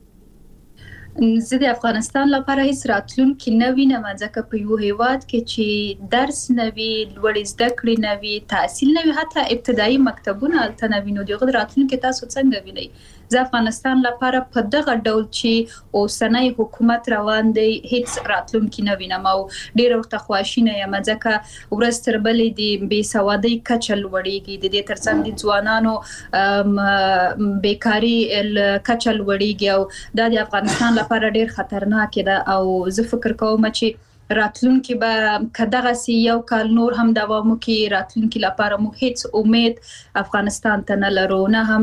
زه د افغانستان لپاره هیڅ راتلونکي نه وینم ځکه په یو هیواد کې چې درس نه وي لوړ زده کړې نه وي تحصیل نه وي حتی ابتدایي مکتبونه هلته نه وي نو دغه راتلونکي تاسو څنګه وینئ؟ زه افغانستان لپاره په دغه ډول چې اوسنی حکومت روان دی هیڅ راتلونکي نه وینم او ډېر ورته خواشینه یم ځکه ورځ تر بلې د بې سوادۍ کچه لوړېږي د دې ترڅنګ د ځوانانو بیکاري کچه لوړېږي او دا د افغانستان لپاره ډېر خطرناک ده او زه فکر کوم چې راتلونکي به کداغه سی یو کال نور هم دوام کوي راتلونکي لپاره مو هیڅ امید افغانستان ته نه لرو نه هم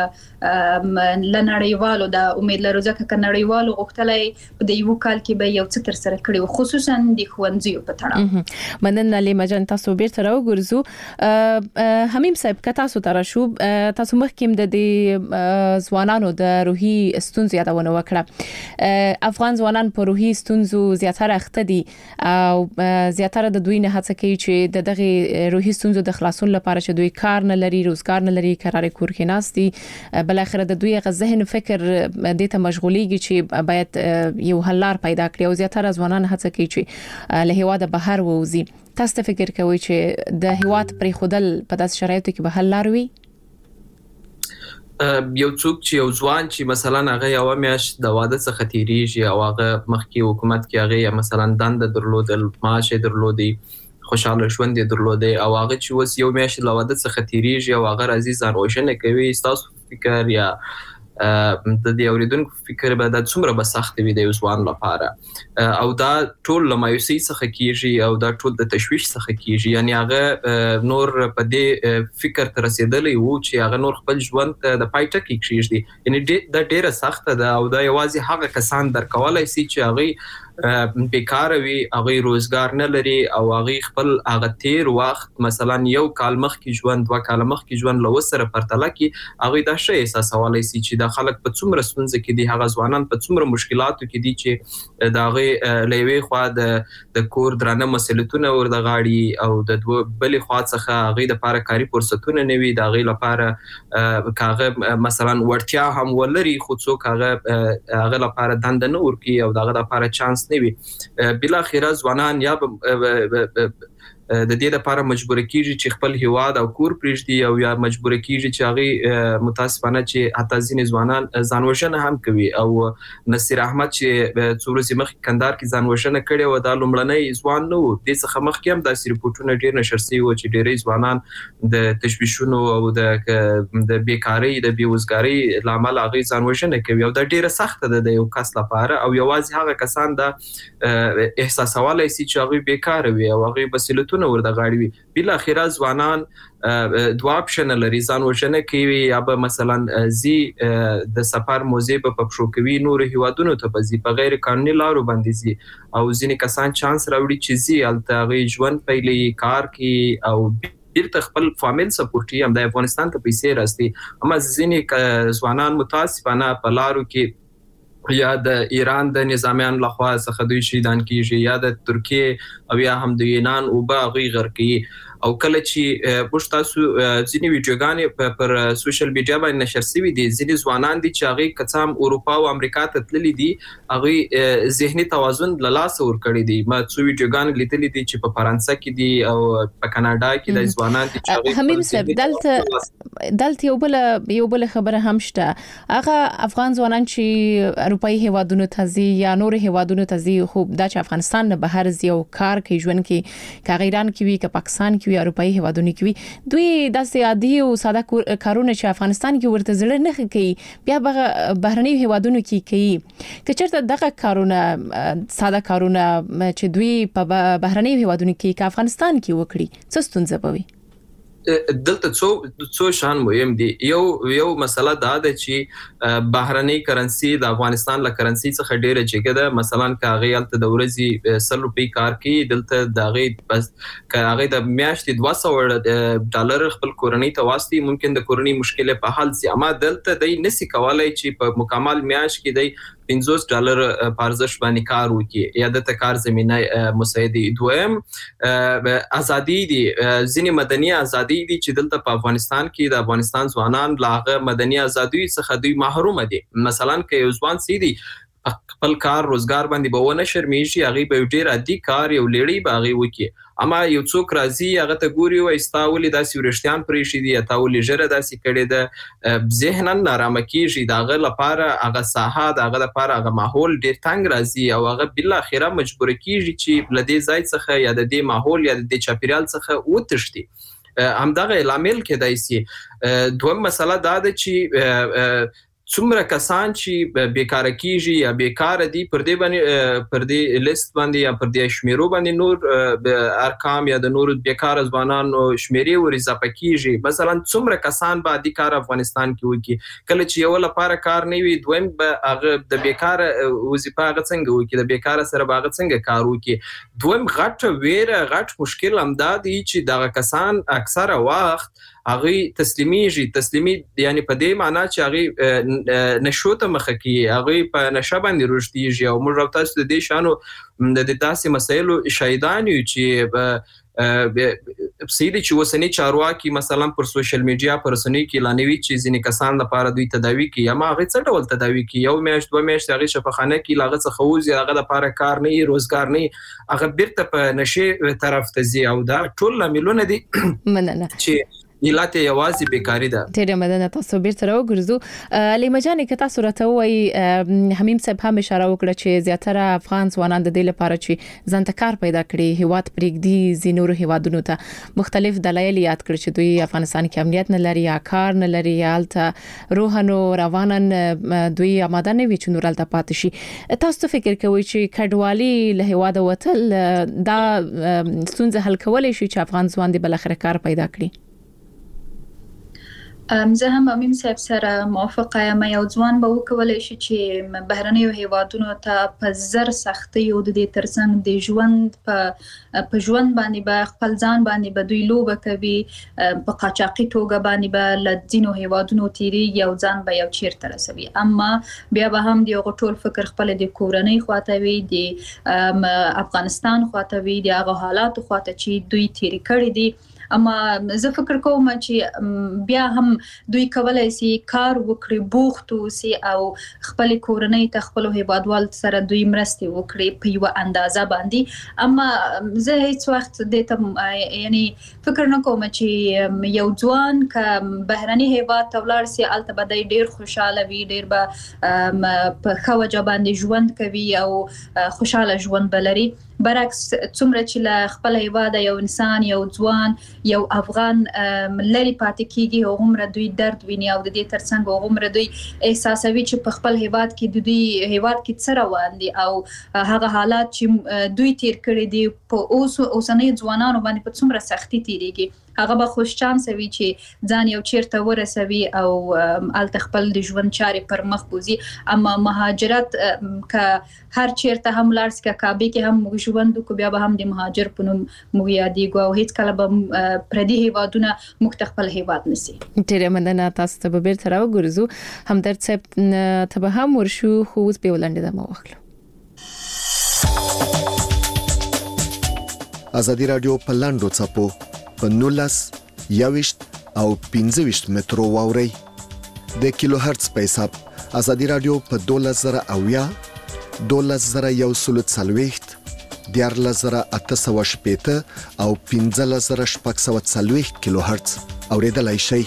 لنړیوالو دا امید لرو ځکه ک نړیوالو غوښتلای په د یو کال کې به یو څه تر سره کړي خصوصا د ښوونځیو په تړاو. مننه لیمجان تاسو بیرته راوګرځو. حمیم صاحب که تاسو تر شو تاسو مخکې د دې ځوانانو د روحي ستونزې یادونه وکړه. افغان ځوانان په روحي ستونزو زیاتره اخته دي او زیاتره د دوی نه هڅه کوي چې د دغه روحي ستونزو د خلاصون لپاره چې دوی کار نه لري روزګار نه لري قرار کور کې ناستي بل اخر د دوی غ ذهن فکر د ته مشغوليږي چې باید یو حلار پیدا کړي او زیاتره ځوانان هڅه کوي چې له هوا د بهر ووزي. تاسو فکر کوئ چې د هوا پرې خودل په داس شرایطو کې به حل لار وي؟ یو څوک چې یو ځوان چې مثلا هغه یو میاشت د واده څخه تیریږي او هغه مخکې حکومت کې هغه مثلا دند درلودل معاش درلودي خوشاله ژوند درلودي او هغه چې وس یو میاشت د واده څخه تیریږي او هغه راځي ځان روشنه کوي تاسو فکر یا د دې اوریدونکو فکر به د څومره به سخت وي د ځوان لپاره او دا ټول لمایوسي څخه کیږي او دا ټول د تشویش څخه کیږي یعنی هغه نور په دې فکر تر رسیدلی وو چې هغه نور خپل ژوند د پایټه کې کیږي یعنی دا ډیره سخت ده او دا یوازې هغه کسان درکولای شي چې هغه بیکار وي هغه روزګار نه لري او هغه خپل هغه تیر وخت مثلا یو کال مخکې ژوند دوه کال مخکې ژوند له وسره پرتله کې هغه د شي احساسولای سي چې د خلک په څومره ستونزې کې دي هغه ځوانان په څومره مشکلاتو کې دي چې دا هغه لوي خو د د کور درنه مسلطونه ور د غاړي او د بلې خوا څخه هغه د لپاره کاری فرصتونه نه وي د هغه لپاره کاغه مثلا ورتیا هم ولري خو څوک هغه هغه لپاره دند نه ورکی او دغه لپاره چانس نه وي بل اخیرا ځوانان یا د دې لپاره مجبور کیږي چې خپل هیواد او کور پریږدي او یا مجبور کیږي چې هغه متاسفانه چې حتی ځینې ځوانان ځانوژنه هم کوي او نصیر احمد چې څورسي مخ کندهار کې ځانوژنه کړي و د لومړنۍ ځوان نو د څخه مخکې هم د ریپورتونو ډیر نشر شوی و چې ډیرې ځوانان د تشویشونو او د د بیکاری د بیوزګاری لامل هغه ځانوژنه کوي او دا ډیره سخته ده د یو کس لپاره او یوازې هغه کسان د احساسولای سي چې هغه بیکار وي او هغه بسلتونه ور د غاړي وي بل اخیرا ځوانان دوه اپشن لري ځانوژنه کوي یا به مثلا زی د سفر موزه په پښو کوي نور هیوادونو ته په زی په غیر قانوني لارو باندې زی او ځینې کسان چانس راوړي چې زی الته ژوند پیلې کار کوي او بیرته خپل فامیل سپورټي هم د افغانستان ته پیسې راستي اما ځینې ځوانان متاسفانه په لارو کې یا د ایران د نظامیان لخوا څخه دوی شهیدان کیږي یا د ترکیه او یا هم د یونان او باغی غرقي او کله چې پښ تاسو ځینې ویډیوګانې پر سوشل میډیا باندې نشر شوي دي ځینې ځوانان دي چې هغه کڅام اروپا او امریکا ته تللي دي هغه ذهني توازن له لاس ور کړی دي ما څو ویډیوګانې لیدلې دي چې په فرانسه کې دي او په کاناډا کې د ځوانان دي چې همیم صاحب دلته دلته یو بل یو بل خبره هم شته هغه افغان ځوانان چې اروپאי هیوادونو ته ځي یا نور هیوادونو ته ځي خو د افغانستان نه بهر ځي او کار کوي ژوند کې کا ایران کې وي کا پاکستان کې وي اروپאי هیوادونو کې وي دوی د عادي او ساده کارونه چې افغانستان کې ورته زړه نه کوي بیا بهرني هیوادونو کې کوي که چېرته دغه کارونه ساده کارونه چې دوی په بهرني هیوادونو کې کا افغانستان کې وکړي څه ستونزه بوي دلته څو څو شان مهم دي یو یو مسله دا ده چې بهرني کرنسي د افغانستان له کرنسي څخه ډیره جګه ده مثلا کاغی الته د ورځي سل روپی کار کوي دلته دغه بس کاغی د میاشتې دوه سوه ډالر خپل کورنۍ ته واسطي ممکن د کورنۍ مشکله په حل سي اما دلته د نسی کولای چې په مکمل میاشت کې د پنځوس ډالر پارزش باندې کار وکړي یا د تکار زمينه مساعدي دویم ازادي دي ځینې مدني ازادي دي چې دلته په افغانستان کې د افغانستان ځوانان لاغه مدني ازادي څخه دوی محروم دي مثلا کې یو ځوان سي دي خپل کار روزګار باندې به ونه شرمېږي هغه به ډیر عادي کار یو لړۍ باغی وکي اما یو څوک راځي هغه ته ګوري او استاولي داسې ورشتيان پرې شي دي تا ولې جره داسې کړي ده ذهنن نارامه کیږي داغه لپاره هغه ساحه داغه لپاره هغه ماحول ډیر تنگ راځي او هغه بل اخیره مجبور کیږي چې لدې ځای څخه یا د دې ماحول یا د دې چاپیریال څخه وتښتي همدغه لامل کې دایسي دوه مسله دا ده چې څومره کسان چې بیکار کیږي یا بیکار دي پر دې باندې پر دې لیست باندې یا پر دې شمیرو باندې نور ارقام یا د نور بیکار ځوانانو شمیرې ور اضافه کیږي مثلا څومره کسان به د کار افغانستان کې وکي کله چې یو لپاره کار نه وي دویم به هغه د بیکار وظیفه هغه څنګه وکي د بیکار سره به هغه څنګه کار وکي دویم غټ ویره غټ مشکل امداد چې دغه کسان اکثره وخت هغه تسلیمیږي تسلیمي یعنی په دې معنی چې هغه نشو ته مخ کی هغه په نشه باندې روشتيږي او موږ تاسو د دې شانو د داسې مسایلو شاهدان یو چې سیدی چې وسنی چارواکي مثلا پر سوشل میډیا پر رسنۍ کې لانوي چې ځینې کسان لپاره دوی تداوی کوي یا ما هغه څه ډول تداوی کوي یو میاشت دوه میاشت هغه شفاخانه کې لاغه څه خوځي هغه لپاره کار نه روزګار نه هغه بیرته په نشه طرف ته ځي او دا ټول لاملونه دي مننه چې علت یوازې بیکاری ده ډېر مننه تاسو بیرته راوګرځو علي مجاني که تاسو راته وایي حمیم صاحب هم اشاره وکړه چې زیاتره افغان ځوانان د دې لپاره چې ځانته کار پیدا کړي هیواد پرېږدي زینور هیوادونو ته مختلف دلایل یاد کړ چې دوی افغانستان کې امنیت نه لري یا کار نه لري یا الته روحانو روانن دوی آماده نه وي چې نور الته پاتې شي تاسو فکر کوئ چې کډوالي له هیواد وتل دا ستونزه حل کولای شي چې افغان ځوان د بل اخر کار پیدا کړي زه هم امین صاحب سره موافقه یم. یو ځوان به وکولای شي چې بهرنیو هیوادونو ته په زر سختۍ او د دې ترڅنګ د ژوند په په ژوند باندې به خپل ځان باندې به دوی لوبه کوي، په قاچاقي توګه باندې به له ځینو هیوادونو تیریږي او ځان به یو چیرته رسوي. اما بیا به هم د یو ټول فکر خپل د کورنۍ خواته وي، د افغانستان خواته وي، د هغه حالات خواته چې دوی تیری کړی دي. اما زه فکر کوم چې بیا هم دوی کولای شي کار وکړي، بوخت اوسي او خپل کورنۍ ته خپل هیوادوال سره دوی مرستې وکړي په یو اندازه باندې. اما زه هیڅ وخت د ته یعنی فکر نه کوم چې یو ځوان ک بهرني هیواد ته ولاړ سي الته به ډیر خوشاله وي، ډیر به په خوجه باندې ژوند کوي او خوشاله ژوند بلري. برعکس څومره چې له خپل هیواد یو انسان، یو ځوان، یو افغان لری پاتې کیږي هغومره دوی درد ویني او د دې ترڅنګ هغومره دوی احساسوي چې په خپل هیواد کې د دوی هیواد کې څه روان دي او هغه حالات چې دوی تیر کړی دي په اوس اوسنۍ ځوانانو باندې په څومره سختي تیریږي. هغه به خوش چانس وي چې ځان یو چیرته ورسوي او الته خپل د ژوند چارې پر مخ بوزي. اما مهاجرت ک هر چیرته هم لاړ سي، کابه کې هم موږ ژوند کو بیا به هم د مهاجر په نوم موږ یادېږو او هیڅ کله به پردي هیوادونه موږ خپل هیواد نسی. ډیره مننه تاسو ته به بیرته راوګرځو. همدرد صاحب ته به هم ورشو، خو اوس به ولنډه د موخلو. ازادي رادیو په لاندو چپو په نولس یاوشت او پنځوشت مترو واوري د کیلو هرتز په حساب. ازادي رادیو په دولس زره اویا، دولس زره یو سلو څلوېښت، دیارلس زره اته سوه شپېته او پنځلس زره شپږ سوه څلوېښت کیلو هرتز اوریدلای شئ.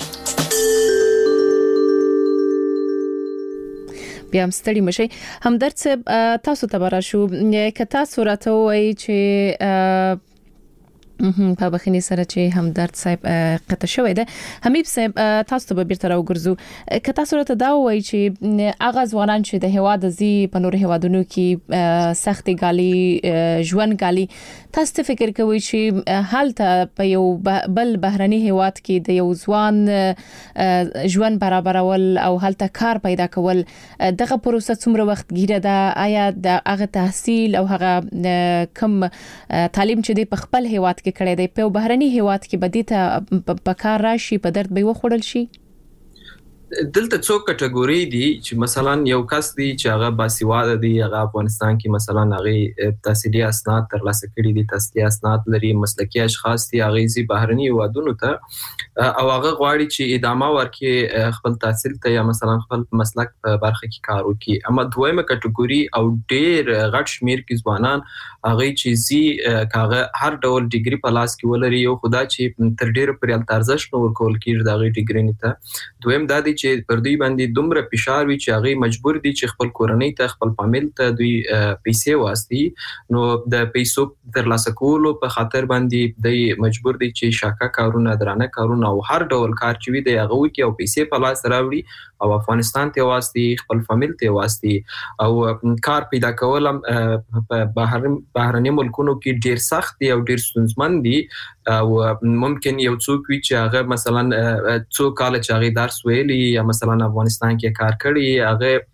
بیا هم ستړي مشي. همدرد صاحب تاسو ته براشو که تاسو راته وایي چې په بخینی سره چې همدرد صاحب قطع شوی ده، حمیب صاحب تاسو ته به بیرته راوګرځو. که تاسو راته دا وایي چې هغه ځوانان چې د هیواد زی په نور هیوادونو کې سختي ګالي ژوند ګالي، تاسو ته فکر کوئ چې حالته په یو بل بهرني هیواد کې د یو ځوان ژوند برابرول او حالته کار پیدا کول دغه پروسه څومره وخت ګیره ده؟ آیا د هغه تحصیل او هغه کم تعلیم چې د خپل هیواد کې کړی دی په بهرني هیواد کې بدی ته په کار راشي، په درد به وخوړل شي؟ دلته څو کټګوري دي چې مثلا یو کس دی چې هغه باسواده دی، هغه افغانستان کې مثلا هغه تحصیلي اسناد ترلاسه کړي دي، تحصیلي اسناد لري، مسلکي اشخاص دي، هغه زی بهرني هیوادونو ته او هغه غواړي چې ادامه ورکړي خپل تحصیل ته یا مثلا خپل مسلک په برخه کې کار وکړي. اما دویمه کټګوري او ډېر غټ شمیر کې ځوانان هغه چې زی کاغه هر ډول ډیګري په لاس کې ولري، یو خدا چې تر ډېر پرې ارزښت نور کول کېږي د هغه ډیګري نه. دویم دا دی چې پر دوی باندې دومره فشار وي چې هغه مجبور دي چې خپل کورنۍ ته خپل فامیل ته دوی پیسې واسطي، نو د پیسو ترلاسه کولو په خاطر باندې دوی مجبور دي چې شاکه کارونه، درانه کارونه او هر ډول کار چې وي د هغه وکي او پیسې په لاس راوړي او افغانستان ته واسطي، خپل فامیل ته واسطي او کار پیدا کول په بهرني ملکونو کې ډیر سخت دي او ډیر ستونزمن دي. او ممکن یو څوک وي چې هغه مثلا څو کال چې هغه درس ویلي یا مثلا افغانستان کې کار کړی،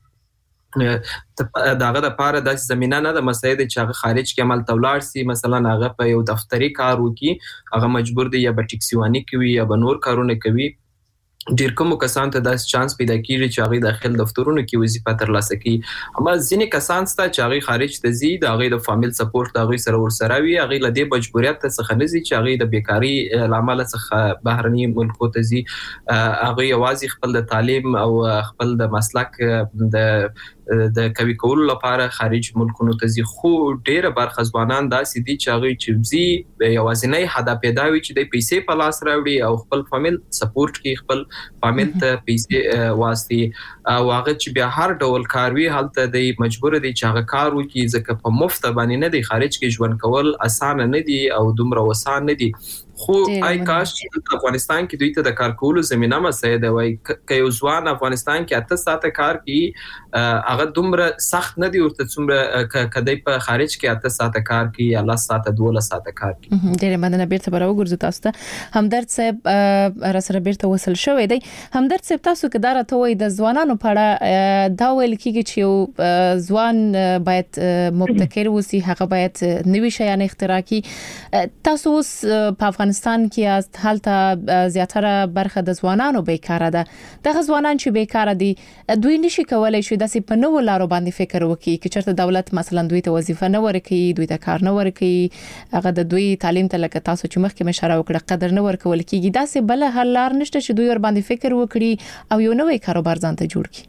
هغه داغه د پاره د زمينه نه د مسایده چې هغه خارج کې عمل تولار سي، مثلا هغه په یو دفتری کار وکي، هغه مجبور دی یا به ټیکسیوانی کوي یا به نور کارونه کوي. ډیر کوم کسان ته داس چانس پیدا کیږي چې هغه داخل دفترونو کې وظیفه ترلاسه کوي. اما ځینې کسان ستا چې هغه خارج ته ځي، د هغه د فامیل سپورټ د هغه سره ورسره وي، هغه له دې مجبوریت څخه نه ځي چې هغه د بیکاری لامل څخه بهرني ملکو ته ځي. هغه یوازې خپل د تعلیم او خپل د مسلک د د کوي کول لپاره خارج ملکونو ته ځي. خو ډیره برخه ځوانان داسې دي چې هغه چې ځي یوازینی هدف پیدا وي چې د پیسې په لاس راوړي او خپل فامیل سپورټ کوي، خپل فامیل ته پیسې واسطي او هغه چې بیا هر ډول کار وی حالت دی مجبور دي چې هغه کار وکړي، ځکه په مفت باندې نه دی خارج کې ژوند کول اسانه نه دي او دومره وسان نه دي. خو آی کاش چې افغانستان کې دوی ته د کار کولو زمينه مساعده وای ک یو ځوان افغانستان کې اته ساعته کار کوي هغه دومره سخت نه دی ورته څومره کدی په خارج کې اته ساعته کار کوي یا له ساعته دوه ساعته کار کوي. ډېر مننه بیرته براو ګرځو تاسو ته. همدرد صاحب را سره بیرته وصل شوی دی. همدرد صاحب تاسو کې دارته وای د ځوانانو په اړه دا ویل کیږي چې یو ځوان باید مبتکر وسی، هغه باید نوي شیان اختراع کړي. تاسو اوس په افغانستان کې حالته زیاتره برخه د ځوانانو بیکاره ده. دغه ځوانان چې بیکاره دي دوی نشي کولای شي داسې په نوو لارو باندې فکر وکړي چې چېرته دولت مثلا دوی ته وظیفه نه ورکړي، دوی ته کار نه ورکړي، هغه د دوی تعلیم ته لکه تاسو چې مخکې مشوره وکړه قدر نه ورکول کیږي. داسې بل هر لار نشته چې دوی ور باندې فکر وکړي او یو نوې کاروبار ځان ته جوړ کړي.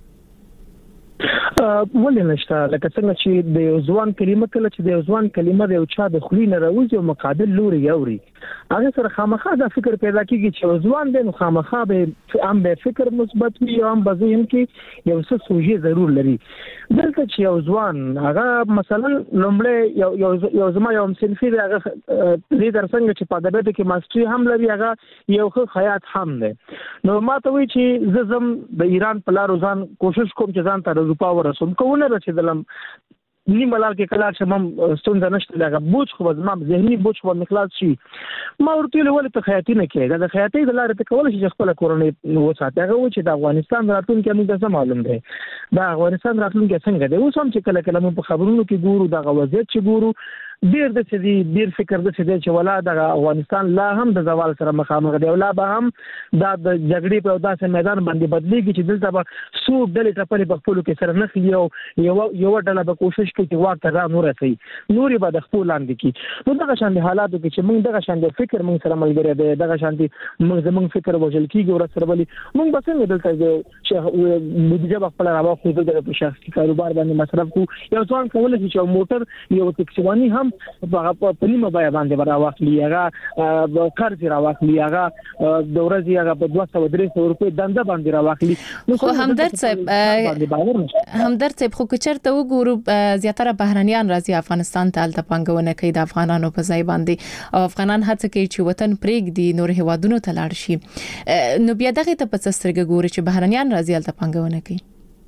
ولې نشته؟ لکه څنګه چې د یو ځوان کلمه کله چې د یو ځوان کلمه د یو چا د خلی نه راوځي او مقابل لوري یوري، هغه سره خامخا دا فکر پیدا کیږي چې ځوان د خامخا به هم به فکر مثبت وي او هم به ذهن کې یو څه سوژه ضرور لري. دلته چې یو ځوان هغه مثلا لومړی یو یو یو زما یو صنفي هغه لیدر څنګه چې په ادبیاتو کې ماستري هم لري، هغه یو ښه خیاط هم دی. نو ما ته وی چې زه زم د ایران په لار ځان کوشش کوم چې ځان ته اروپا ورسوم، کوونه رسیدلم نیمه لار کې کله چې مم ستونزه نشته، لکه بوج خو زما ذهني بوج خو مخلاص شي. ما ورته ویل ته خیاطي نه کېږي، د خیاطي د لارې ته کول شي خپل کورنۍ وساتي. هغه و چې د افغانستان راتلونکي موږ ته معلوم دی، دا افغانستان راتلونکي څنګه دی. اوس هم چې کله کله موږ په خبرونو کې ګورو د وضعیت چې ګورو، ډیر د څه دي ډیر فکر د څه دي چې ولا د افغانستان لا هم د زوال سره مخامخ دی، ولا به هم دا د جګړې په داسې میدان باندې بدلیږي چې دلته به څو ډلې ټپلې په خپلو کې سره نخلي او یو یو ډله به کوشش کوي چې واک ته را نور رسي، نورې به د خپل لاندې کی. نو دغه شان د حالاتو کې چې موږ دغه شان د فکر موږ سره ملګری دی، دغه شان دي موږ زموږ فکر وژل کیږي ور سره بلی موږ به څنګه دلته چې بودیجه خپل راو خو د شخصي کاروبار باندې مصرف کو. یو ځوان کولای شي چې موټر یو ټکسوانی هم په په نیمه بیا باندې راوخلی، هغه قرض راوخلی، هغه د ورځې هغه په دوه سوه درې سوه روپۍ دنده باندې راوخلی. خو همدرد صاحب همدرد صاحب خو چېرته وګورو زیاتره بهرنیان راځي افغانستان ته الته پنګونه کوي د افغانانو په ځای باندې، او افغانان هڅه کوي چې وطن پرېږدي نور هیوادونو ته لاړ شي. نو بیا دغه ته په سترګه ګوري چې بهرنیان راځي الته پنګونه کوي.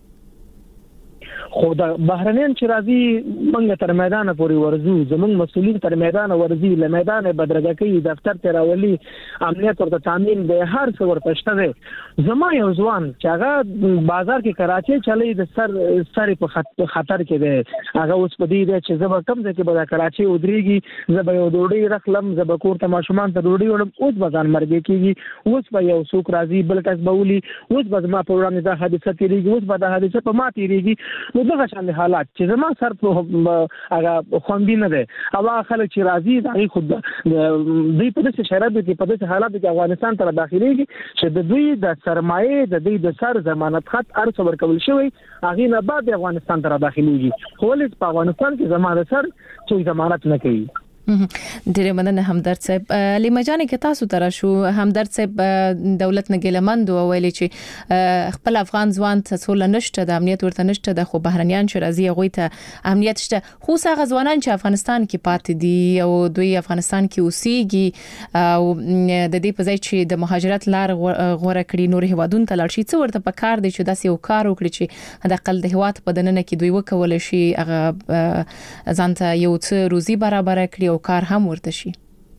خو د بهرنیان چې راځي موږ تر میدان پورې ورزو، زموږ مسؤلین تر میدان ورزي، له میدان بدرګه کوي، دفتر ته راولي، امنیت ورته تامین به هر څه ورته شته. زما یو ځوان چې هغه بازار کې کراچي چلی د سر سر په خطر کې دی، هغه اوس په دې دی چې زما کم ځای کې به کراچي ودرېږي، زه به یو ډوډۍ رخلم، زه به کور ته ماشومان ته ډوډۍ وړم، اوس به ځان مرګ کېږي، اوس به یو څوک راځي بل کس به ولي، اوس به زما په وړاندې دا حادثه تېرېږي، اوس به دا حادثه په ما تېرېږي. نو دغه شان حالات چې زما سر په هغه خوندي نه دی، او خلک چې راځي دا خود دوی په داسې شرایطو کې په داسې حالاتو کې افغانستان ته داخليږي چې د دوی د سرمایې د دوی د سر ضمانت خط ارڅ ورکول شوی، هغه نه بعد افغانستان ته داخليږي. خو ولې په افغانستان کې ضمانت سر څه ضمانت نه کوي. ډېر مننه همدرد صاحب. لیما جان کې تاسو تر شو همدرد صاحب دولت نه ګلمند او ویلي چې خپل افغان ځوان ته څول نشته، د امنیت ورته نشته، د خو بهرنیان چې راځي هغه ته امنیت شته. خو څنګه ځوانان چې افغانستان کې پاتې دي او دوی افغانستان کې اوسېږي او د دې په ځای چې د مهاجرت لار غوړه کړي نور هیوادونو ته لاړ شي، څه ورته پکار دي چې داسې یو کار وکړي چې د اقل د هیواد په دننه کې دوی وکول شي، هغه ځان ته یو څه روزي برابر کړي او کار هم ورته شي.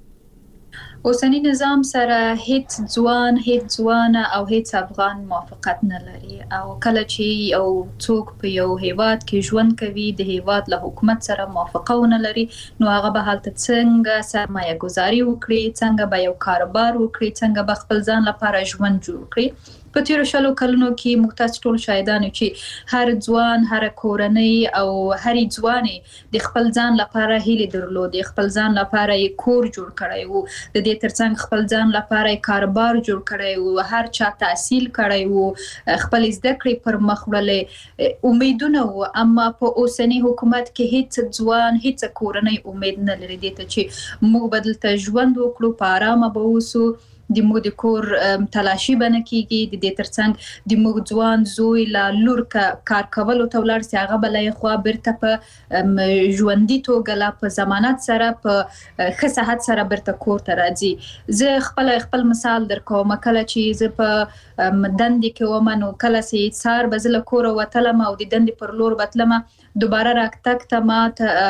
اوسنی نظام سره هیڅ ځوان هیڅ ځوان او هیڅ افغان موافقت نه لري، او کله چې یو څوک په یو هیواد کې ژوند کوي د هیواد له حکومت سره موافقه ونه لري، نو هغه به حالت څنګه سرمایه گذاري وکړي، څنګه به یو کاروبار وکړي، څنګه به خپل ځان لپاره ژوند جوړ کړي. په تیرو شلو کلونو کې موږ تاسو ټول شاهدانو چې هر ځوان، هر کورنۍ او هر ځواني د خپل ځان لپاره هیله درلودې، خپل ځان لپاره یې کور جوړ کړی وو، د دې ترڅنګ خپل ځان لپاره یې کاروبار جوړ کړی وو، هر چا تحصیل کړی وو، خپل زده کړې پر مخ وړلې، امیدونه وو. اما په اوسنی حکومت کې هیڅ ځوان هیڅ کورنۍ امید نه لري دې ته چې موږ بدلته ژوند وکړو، په آرامه به اوسو، د مو د کور تلاشي بنه کیږي د دې ترڅنګ د مو ځوان زوی لا لور کار کولو ته ولر سي هغه بلې خو برته په ژوندۍ توګه لا په ضمانت سره په خصحت سره برته کور ته راځي زه خپل خپل مثال درکوم کله چې زه په دندې کې ومنو کله چې سار بزله کور وتلم او د دندې پر لور بتلم دوباره راکتک ته ما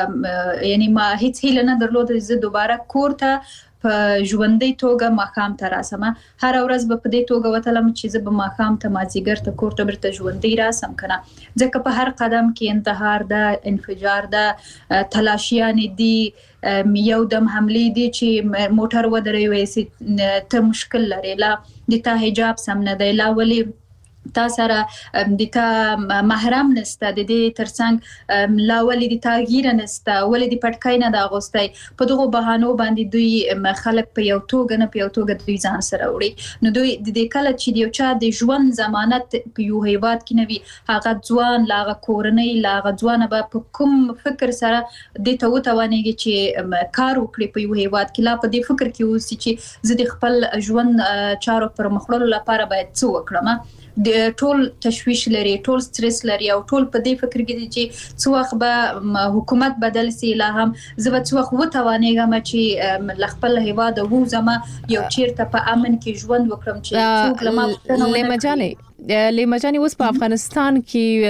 یعنی ما هیڅ هیله نه درلوده زه دوباره کور ته په ژوندۍ توګه ماقام ته راسم هر ورځ به په دې توګه وتلم چې زه به ماقام ته مازیګر ته کور ته برته ژوندۍ راسم کنه ځکه په هر قدم کې انتحار ده انفجار ده تلاشیان دي یو دم حمله دي چې موټر ودرې وې سي ته مشکل لري لا د تا حجاب سم نه دی لا ولی تا سره د تا محرم نسته د دې ترڅنګ لا ولې د تغییر نسته ولې د پټکای نه دا غوستای په دغه بهانو باندې دوی خلک په یو توګه نه په یو توګه دوی ځان سره وړي نو دوی د دې کله چې یو چا د ژوند ضمانت په یو هیواد کې نوي هغه ځوان لاغه کورنۍ لاغه ځوان به په کوم فکر سره د ته وتوانېږي چې کار وکړي په یو هیواد کې لا په دې فکر کې اوسي چې زه د خپل ژوند چارو پر مخړلو لپاره باید څه وکړم د ټول تشویش لري ټول سټرس لري او ټول په دې فکر کې دي چې څو وخت به حکومت بدل سي لا هم زه به څو وخت وتوانېږم چې خپل هیواد وو زما یو چیرته په امن کې ژوند وکړم چې څوک لمه لمجانې لمجانې اوس په افغانستان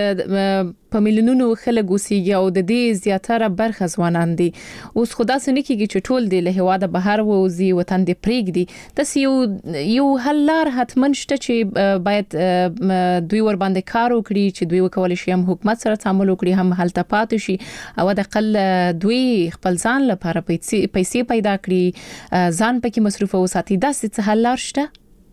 کې په میلیونونو خلک اوسېږي او د دې زیاتره برخه ځوانان دي اوس خدا سن کېږي چې ټول د له هواده بهر ووزي وطن دې پرېږدي تاسو یو یو حل لار حتمن شته چې باید دوی ور باندې کار وکړي چې دوی وکول شي هم حکومت سره تعامل وکړي هم هلته پاتې شي او د اقل دوی خپل ځان لپاره پیسې پیدا کړي ځان پکې مصروف وساتي دا څه حل لار شته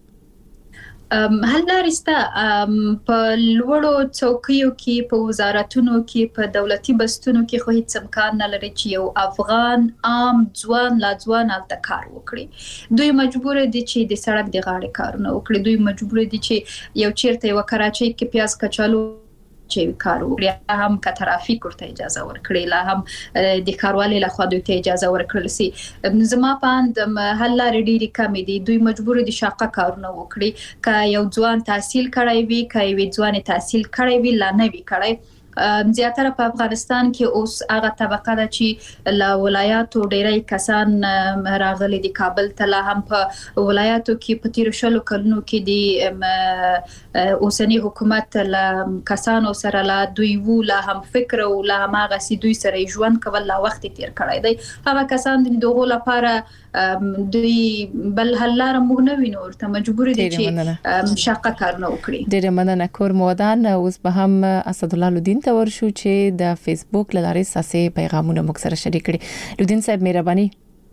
حل لارسته په لوړو څوکیو کې په وزارتونو کې په دولتي بستونو کې خو هیڅ امکان نه لري چې یو افغان عام ځوان لا ځوان الته کار وکړي دوی مجبور دي چې د سړک د غاړې کارونه وکړي دوی مجبور دي چې یو چیرته یو کراچۍ کې پیاز کچالو چې کار وکړي هم که ترافیک ورته اجازه ورکړي لا هم د کاروالۍ له خوا دوی ته اجازه ورکړل سي زما پاند حل لارې ډېرې کمې دي دوی مجبور دي شاقه کارونه وکړي که یو ځوان تحصیل کړی وي که یو ځوان تحصیل کړی وي لا نه وي کړی زیاتره په افغانستان کې اوس هغه طبقه ده چې لا ولایاتو ډېری کسان راغلي دي کابل ته لا هم په ولایاتو کې په تیر شلو کلونو کې دي اوسنی حکومت لا کسانو سره لا دوی وو لا هم فکر او لا هم هغه سي دوی سره ژوند کول لا وخت تیر کړی دی هغه کسان د دوه لپاره دوی بل حل لار موږ نه وینو ورته مجبور دي چې شاقه کارونه وکړي ډېر مننه کور مودان اوس به هم اسد الله لودین ته ورشو چې د فیسبوک لارې ساسي پیغامونه موږ سره شریک کړي لودین صاحب مهرباني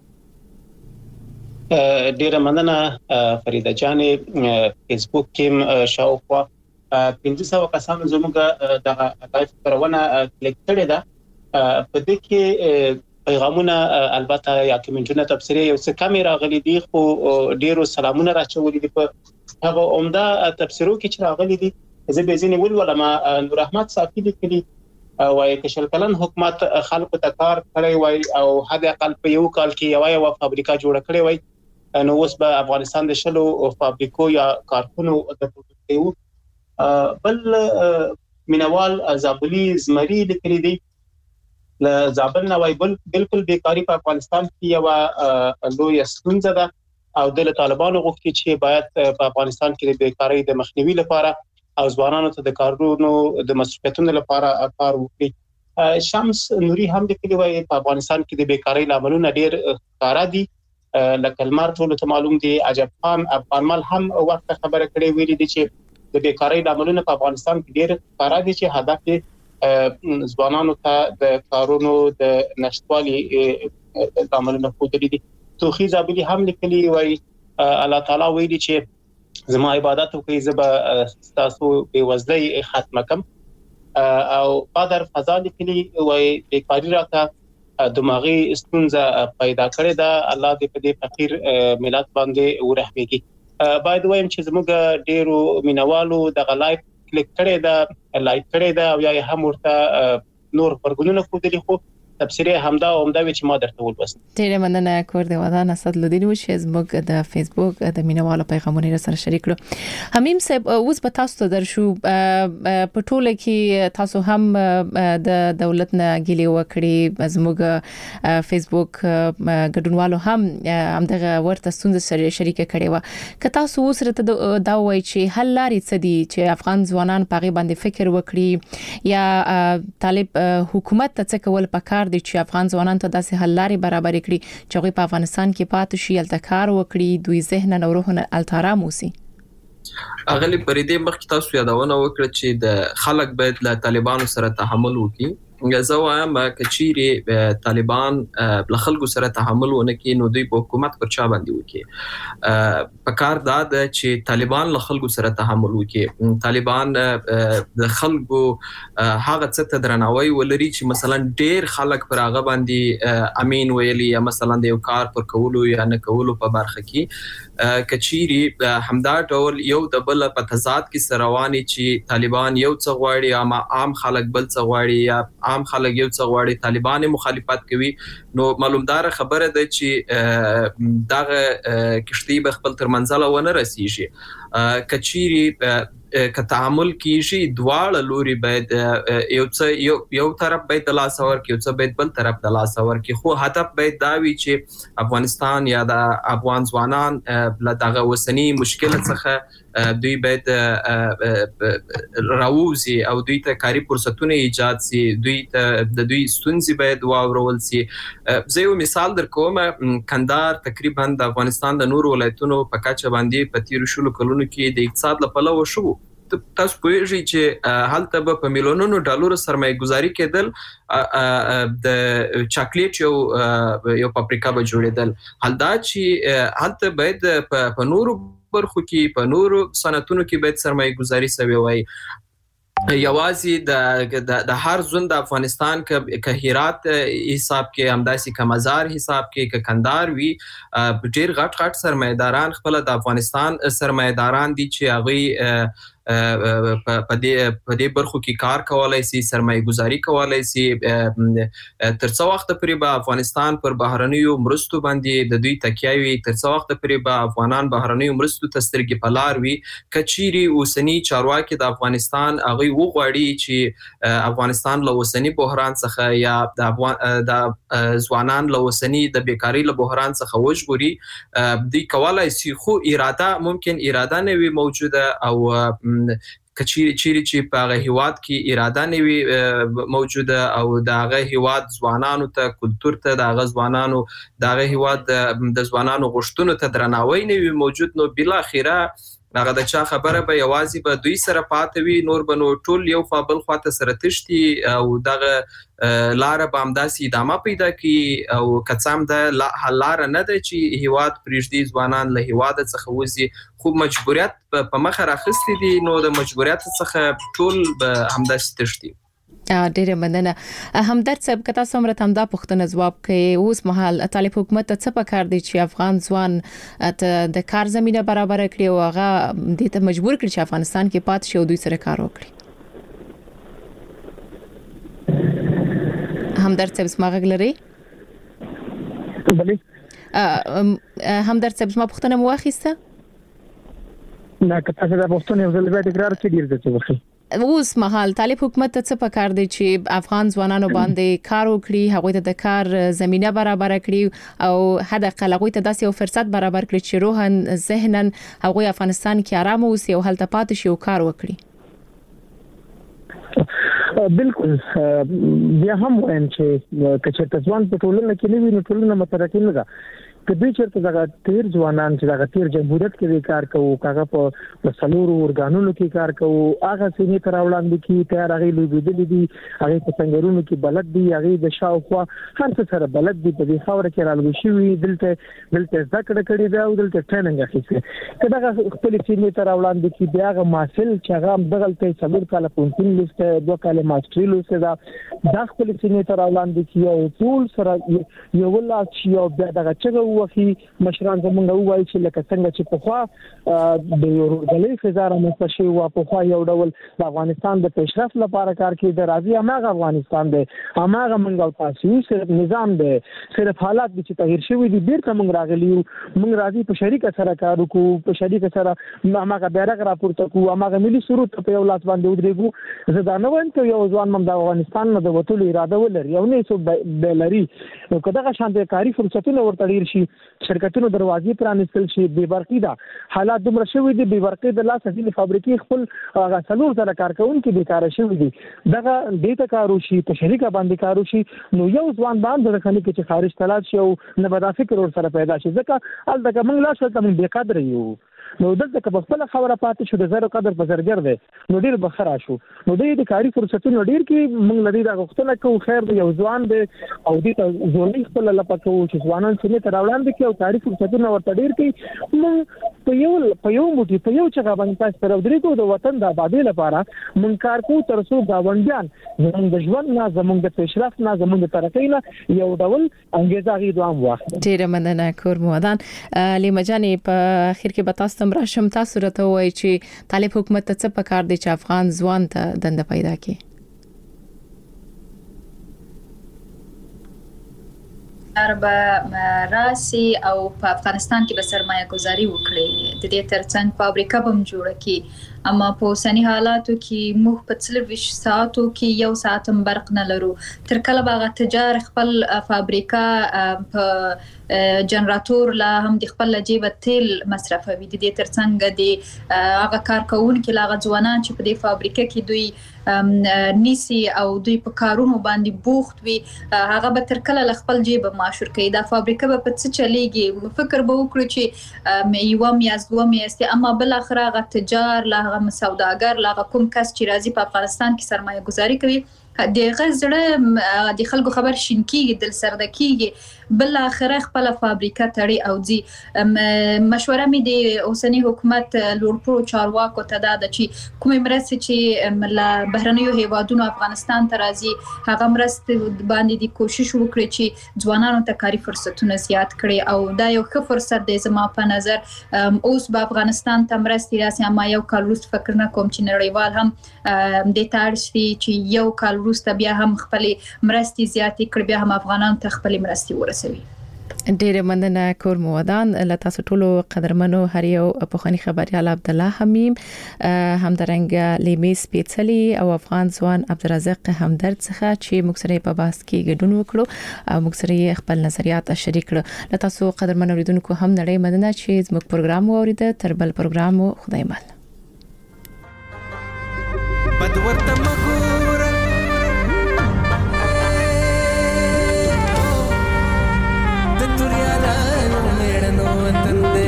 ډېر مننه فریده جانې فیسبوک کې شاوخوا پنځه سوه کسانو زموږ د لایف پرونه کلیک کړی ده په دې کې پیغامونه البته یا کومنټونه تبصره یو څه کمی راغلي دي خو ډیرو سلامونه راچولې دي په هغه عمده تبصرو کې چې راغلي دي زه به ځینې ولولم نور احمد صافي لیکلي وایي چې شل کلن حکومت خلکو ته کار کړی وای او حد اقل په یو کال کې یو یو فابریکه جوړ کړی وای نو اوس به افغانستان د شلو فابریکو یا کارخونو د پروډکټیو بل مینوال زابلی زمری لیکلي دي ل زابل نه وای بل بالکل بیکاری په افغانستان کې یو لوی ستونزه ده او د طالبانو غوښتي چې باید په افغانستان کې د بیکاری د مخنیوي لپاره او ځوانانو ته د کارونو د مصرفیتونو لپاره کار وکړي شمس نوري هم لیکلي وای په افغانستان کې د بیکاری لاملونه ډیر کارا دي لکه لمر ټول ته معلوم دي عجب خان افغان مال هم وخت خبره کړې ویلي دي چې د بیکاری لاملونه په افغانستان کې ډیر کارا دي چې هدف ځوانانو ته د کارونو د نشټوالي لاملونه خوده دي توخي زابلی هم لیکلي وای الله تعالی ویلي چې زما عبادت کوي زبا تاسو به وزلي ختمه کم او قدر فضا لیکلي وای بیکاری راته دماغي ستونزه پیدا کړې ده الله دې په دې فقیر ملت باندې ورحمېږي باید وایم چې زموږ ډیرو مینوالو د غلایف کلیک کړي ده لایک کړي ده او یا هم ورته نور پرګونونه کوي خو تفسیر همدا او همدا چې ما درته ولوست. ډیره مننه کور دی ودان اسدالدین و چې زموږ د فیسبوک د مینوالو پیغامونه سره شریک کړو. حمیم صاحب اوس به تاسو ته درشو په ټوله کې تاسو هم د دولت نه ګیلې وکړي زموږ فیسبوک ګډونوالو هم همدغه ورته ستونزه سره شریک کړي و. که تاسو اوس رته دا وایي چې حل لارې څه دي چې افغان ځوانان په غي باندې فکر وکړي یا طالب حکومت ته څه کول پکار دي چې افغان ځوانان ته داسې حل لارې برابر کړي چې هغه په افغانستان کې پاتې شي الته کار وکړي دوی ذهن او روح الترام وسی. اغلی پرې دې مخکې تاسو یادونه وکړه چې د خلک باید له طالبانو سره تحمل وکړي. زه وایم کچيري طالبان له خلکو سره تحمل ونه کوي نو دوی په حکومت پر چا باندې وکړي. په کار دا د چې طالبان له خلکو سره تحمل وکړي. طالبان د خلکو هغه څه ته درناوی ولري چې مثلا ډیر خلک پر هغه باندې امین ویلي یا مثلا د یو کار پر کولو یا نه کولو په برخه کې کچيري همدا ډول یو د بل په تضاد کې رواني چې طالبان یو څه غواړي یا عام خلک بل څه غواړي یا عام خلک یو څه غواړي طالبان مخالفت کوي نو معلومدار خبره ده چې دغه کشتي به خپل تر منځله ونه رسیږي. کچيري که تعامل کیږي دواړه لوري باید یو څه یو یو طرف باید د لاس اور کې یو څه باید بل طرف د لاس اور کې خو هدف باید دا وي چې افغانستان یا د افغان ځوانان له دغه وسنی مشکل څخه دوی باید راوځي او دوی ته کاری فرصتونه ایجاد سي دوی ته د دوی ستونزې باید واورول سي. زه یو مثال درکوم. کندهار تقریبا د افغانستان د نورو ولایتونو په کچه باندې په تیر شلو کلونو کې د اقتصاد لپاره وشو. تاسو پوهیږئ چې هلته به په میلیونونو ډالر سرمایه گذاري کېدل د چاکلیټ یو یو پاپریکا به جوړېدل. حال دا چې هلته باید په نورو برخو کې په نورو صنعتونو کې باید سرمایه گذاري سوي وای. یوازې د د هر ځون د افغانستان ک هرات حساب کې همداسي ک مزار حساب کې ک کندهار وی ډیر غټ غټ سرمایداران خپل د افغانستان سرمایداران دي چې هغه په دې په دې برخو کې کار کولای شي سرمایه گذاري کولای شي تر څو وخت پورې به افغانستان پر بهرنیو مرستو باندې د دوی تکیاوي تر څو وخت پورې به افغانان بهرنیو مرستو تسترګي پلار وي. کچيري اوسنی چارواکي د افغانستان هغه وغواړي چې افغانستان له اوسنی بحران څخه یا د افغان د ځوانان له اوسنی د بیکاری له بحران څخه وژغوري دوی کولای شي خو اراده ممکن اراده نه وي موجوده او کچيري چيري چې په هغه هیواد کې اراده نه وي موجوده او دغه هیواد ځوانانو ته کلچر ته دغه ځوانانو دغه هیواد د ځوانانو غوښتنو ته درناوی نه وي موجود نو بل اخره هغه د چا خبره به یوازې به دوی سره پاتوي نور بنو ټول یو فابل خواته سره تشتي او دغه لار به همداسي ادامه پیدا کی او کڅام د لار نه ده چې هیواد پرېږدي ځوانان له هیواد څخه وځي خو مجبوریت په مخه راخستې دي نو د مجبوریت څخه ټول به همداسي تشتي. ډیره مننه. همدرد صاحب که تاسو مره هم دا پوښتنه ځواب کوي اوس مهال طالب حکومت ته څه پکار دي چې افغان ځوان ته د کار زمينه برابر کړي او هغه د ته مجبور کړي چې افغانستان کې پات شي او دوی سره کار وکړي. همدرد صاحب سماغ لري؟ بله. همدرد صاحب ما پوښتنه مو واخیسته؟ نه که تاسو دا پوښتنه یو ځل بیا تکرار کړئ ډیر څه وخت. اوس مهال طالب حکومت ته څه پکار دی چې افغان ځوانانو باندې کار وکړي هغه ته د کار زمينه برابر کړي او هدا قلغوي ته داسې یو فرصت برابر کړي چې روحن ذهنن هغه افغانستان کې آرام اوسي او هلته پاتې شي او کار وکړي. بالکل بیا هم وایم چې کچې تاسوان په ټولنه کې نه ویني ټولنه مترکه نه ده که دوی چېرته دغه تیر ځوانان چې دغه تیر جمهوریت کې کار کوي هغه په سلورو ورګانونو کې کار کوي هغه سینې تر وړاندې کې تیار هغه لوبېدل دي هغه په څنګهونو کې بلد دي هغه د شاوخوا هر څه سره بلد دي په دې خاور کې راغلي شي دلته دلته ذکر کړی دا او دلته ټریننګ اخیسته کله خپل سینې تر وړاندې کې بیا هغه ماسل چې هغه دغلته څلور کاله پونتین لیست دوه کاله ماستری لیست دا د خپل سینې تر وړاندې کې یو ټول سره یو ولا چې یو دغه چې وخی مشران زمونږ وایي چې لکه څنګه چې په خوا د یورګلې فزاره مستشي او په خوا یو ډول د افغانستان د پیشرفت لپاره کار کوي د راځي اماغه افغانستان دی اماغه منګل تاسو صرف نظام دی صرف حالات چې تغیر شوی دي بیرته موږ راغلی موږ راځي په شریکه سره کار وکړو په شریکه سره اماغه بیرغ راپورته کوو اماغه ملي سرود په یو لاس باندې ودرېګو زه دا نه وایم چې یو ځوان مم د افغانستان نه د وټولو اراده ولري یو نه څو بلري نو کداغه شانته کاری فرصتونه ورته ډیر شي شرکتونو دروازې پرانستل شي بې برقي ده حالات دومره شوي دي بې برقي د لاس ځینې فابریکې خپل هغه څلور سره کارکونکو بیکاره شوي دي دغه دې ته کارو شي په شریکه باندې کارو شي نو یو ځوان باندې د خلکو چې خارج تلل شي او نه بدا فکر ور سره پیدا شي ځکه ال دغه موږ لا شل تم بې قدر یو نو دلته که په خپل خبره پاتې شو د زر قدر په زرګر دی نو ډیر بخرا شو نو د دې کاری فرصتونو ډیر کې موږ لري دا غوښتنه کوو خیر دی یو ځوان دی او دې ته زولې خپل لپاره چې ځوانان څنګه تر وړاندې کې او کاری فرصتونو ورته ډیر کې موږ په یو په یو موټي په یو چغه باندې تاسو پر ودرېږو د وطن د آبادی لپاره موږ کار کوو تر څو گاونډیان زموږ د ژوند نه زموږ د پیشرفت نه زموږ د ترقۍ نه یو ډول انګیزه غي دوام واخلي ډیر مننه کور مودان لیما جانې په اخر کې به تاسو تم راشم تاسو راته وایي چې طالب حکومت ته څه پکار دی چې افغان ځوان ته دنده پیدا کړي اربا راسي او په افغانستان کې به سرمایه گذاري وکړي د دې ترڅنګ فابریکه بم جوړه کړي اما په اوسنی حالاتو کې موږ په څلويش ساعتو کې یو ساعت هم برق نه لرو تر کله باغ تجار خپل فابریکه په جنراتور لا هم د خپل جیب تیل مصرفوي د دې ترڅنګ د هغه کارکونکو لا غځوانان چې په دې فابریکه کې دوی نیسی او دوی په کارونو باندې بوخت وي هغه به تر کله خپل جیب معاشور کوي دا فابریکه به په څه چلیږي فکر به وکړي چې یو میاشت دوه میاشتې اما بل اخر هغه تجار لا هغه سوداګر لا کوم کس چې راځي په افغانستان کې سرمایه گذاري کوي د غزړه د خلکو خبر شین کیږي دل سرده کیږي بل اخر خپل فابریکه تړي او دي مشوره مې د اوسنی حکومت لورپو چارواکو ته دا د چې کومې مرستې چې له بهرنیو هیوادونو افغانستان ته راځي هغه مرستې باندې د کوشش وکړي چې ځوانانو ته کاري فرصتونه زیات کړي او دا یو ښه فرصت دی زما په نظر اوس په افغانستان ته مرستې راسي اما یو کال وروسته فکر نه کوم چې نړیوال هم د تارشتي چې یو کال وروسته بیا هم خپل مرستې زیاتې کړي بیا هم افغانانو ته خپل مرستې ورسوي ډیر مننه کور مودان لته تاسو ټول قدرمنو هر یو په خاني خبريال عبد الله حمیم همدارنګ لیمې سپیڅلی او افغان ځوان عبدالرزاق همدرد څخه چې موږ سره په باس کې ګډون وکړو او موږ سره خپل نظریات شریک کړل لته تاسو قدرمنو لیدونکو هم نړۍ مننه چې زموږ پروګرام واوریده تر بل پروګرام خدای مال بدورته مګور د توريالا مېړنو وطن دې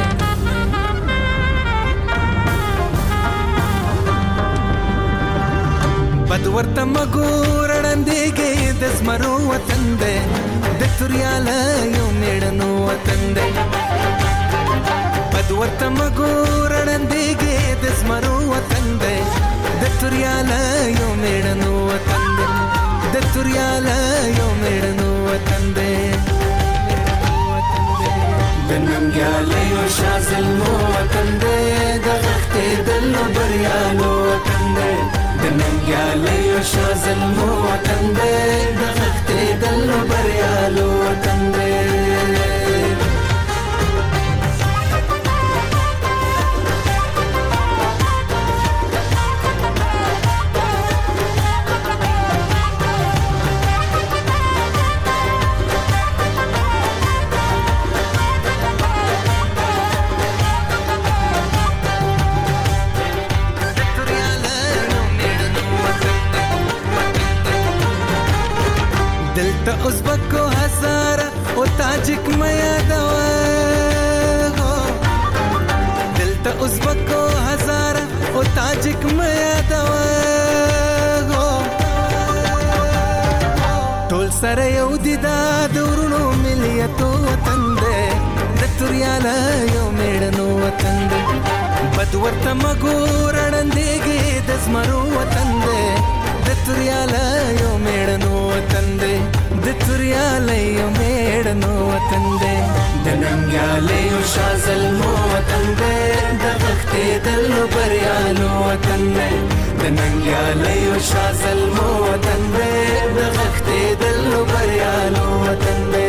بدورته مګور وړاندېږي د زمرو وطن دې د توريالا یو مېړنو وطن دې بدورته مګور وړاندېږي د زمرو وطن دې د توريالا یو مېړنو وطن دې د توريالا یو مېړنو وطن دې د ننګیاله یو شازل مو وطن دې د غختې دلو بریالو وطن دې د ننګیاله یو شازل مو وطن دې د غختې دلو بریالو وطن دې ازبکو هزاره او تاجک میا دوا دلته ازبکو هزاره او تاجک میا دوا ټول سره یو دي دا دورونو مليتو وطن دې د توريالا یو مېړنو وطن دې بدورته مګور وړاندېږي د زمرو وطن دې د توريالا یو مېړنو وطن دې د توریالۍ میړنو وطن دی د ننګیالۍ شازل مو وطن دی د غختې دلو بریالو وطن دی د ننګیالۍ شازل مو وطن دی د غختې دلو بریالو وطن دی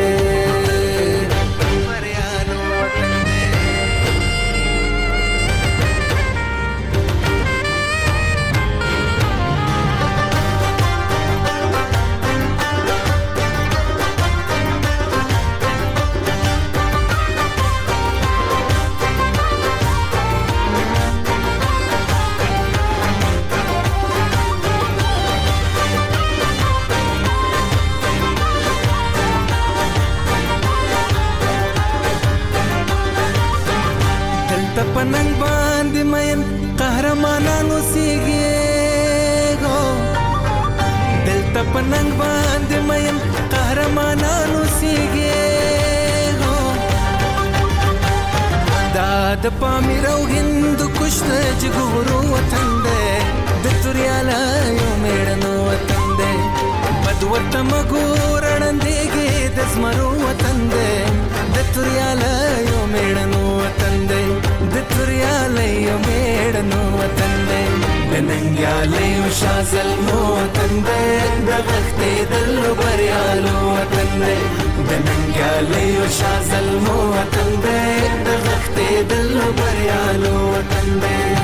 پننګ باندې مین قهرمانانو سیږي دلته پننګ باندې مین قهرمانانو سیږي دا د پامیر او هند کشت جګورو وطن دی د توریالۍ میړنو وطن دی بدورته مګورړندېږي د زمرو وطن دی د توریالۍ میړنو وطن دی د توریالۍ میړنو وطن دی د ننګیالۍ شازل مو وطن دی د غختې دلو بریالو وطن دی د ننګیالۍ شازل مو وطن دی د غختې دلو بریالو وطن دی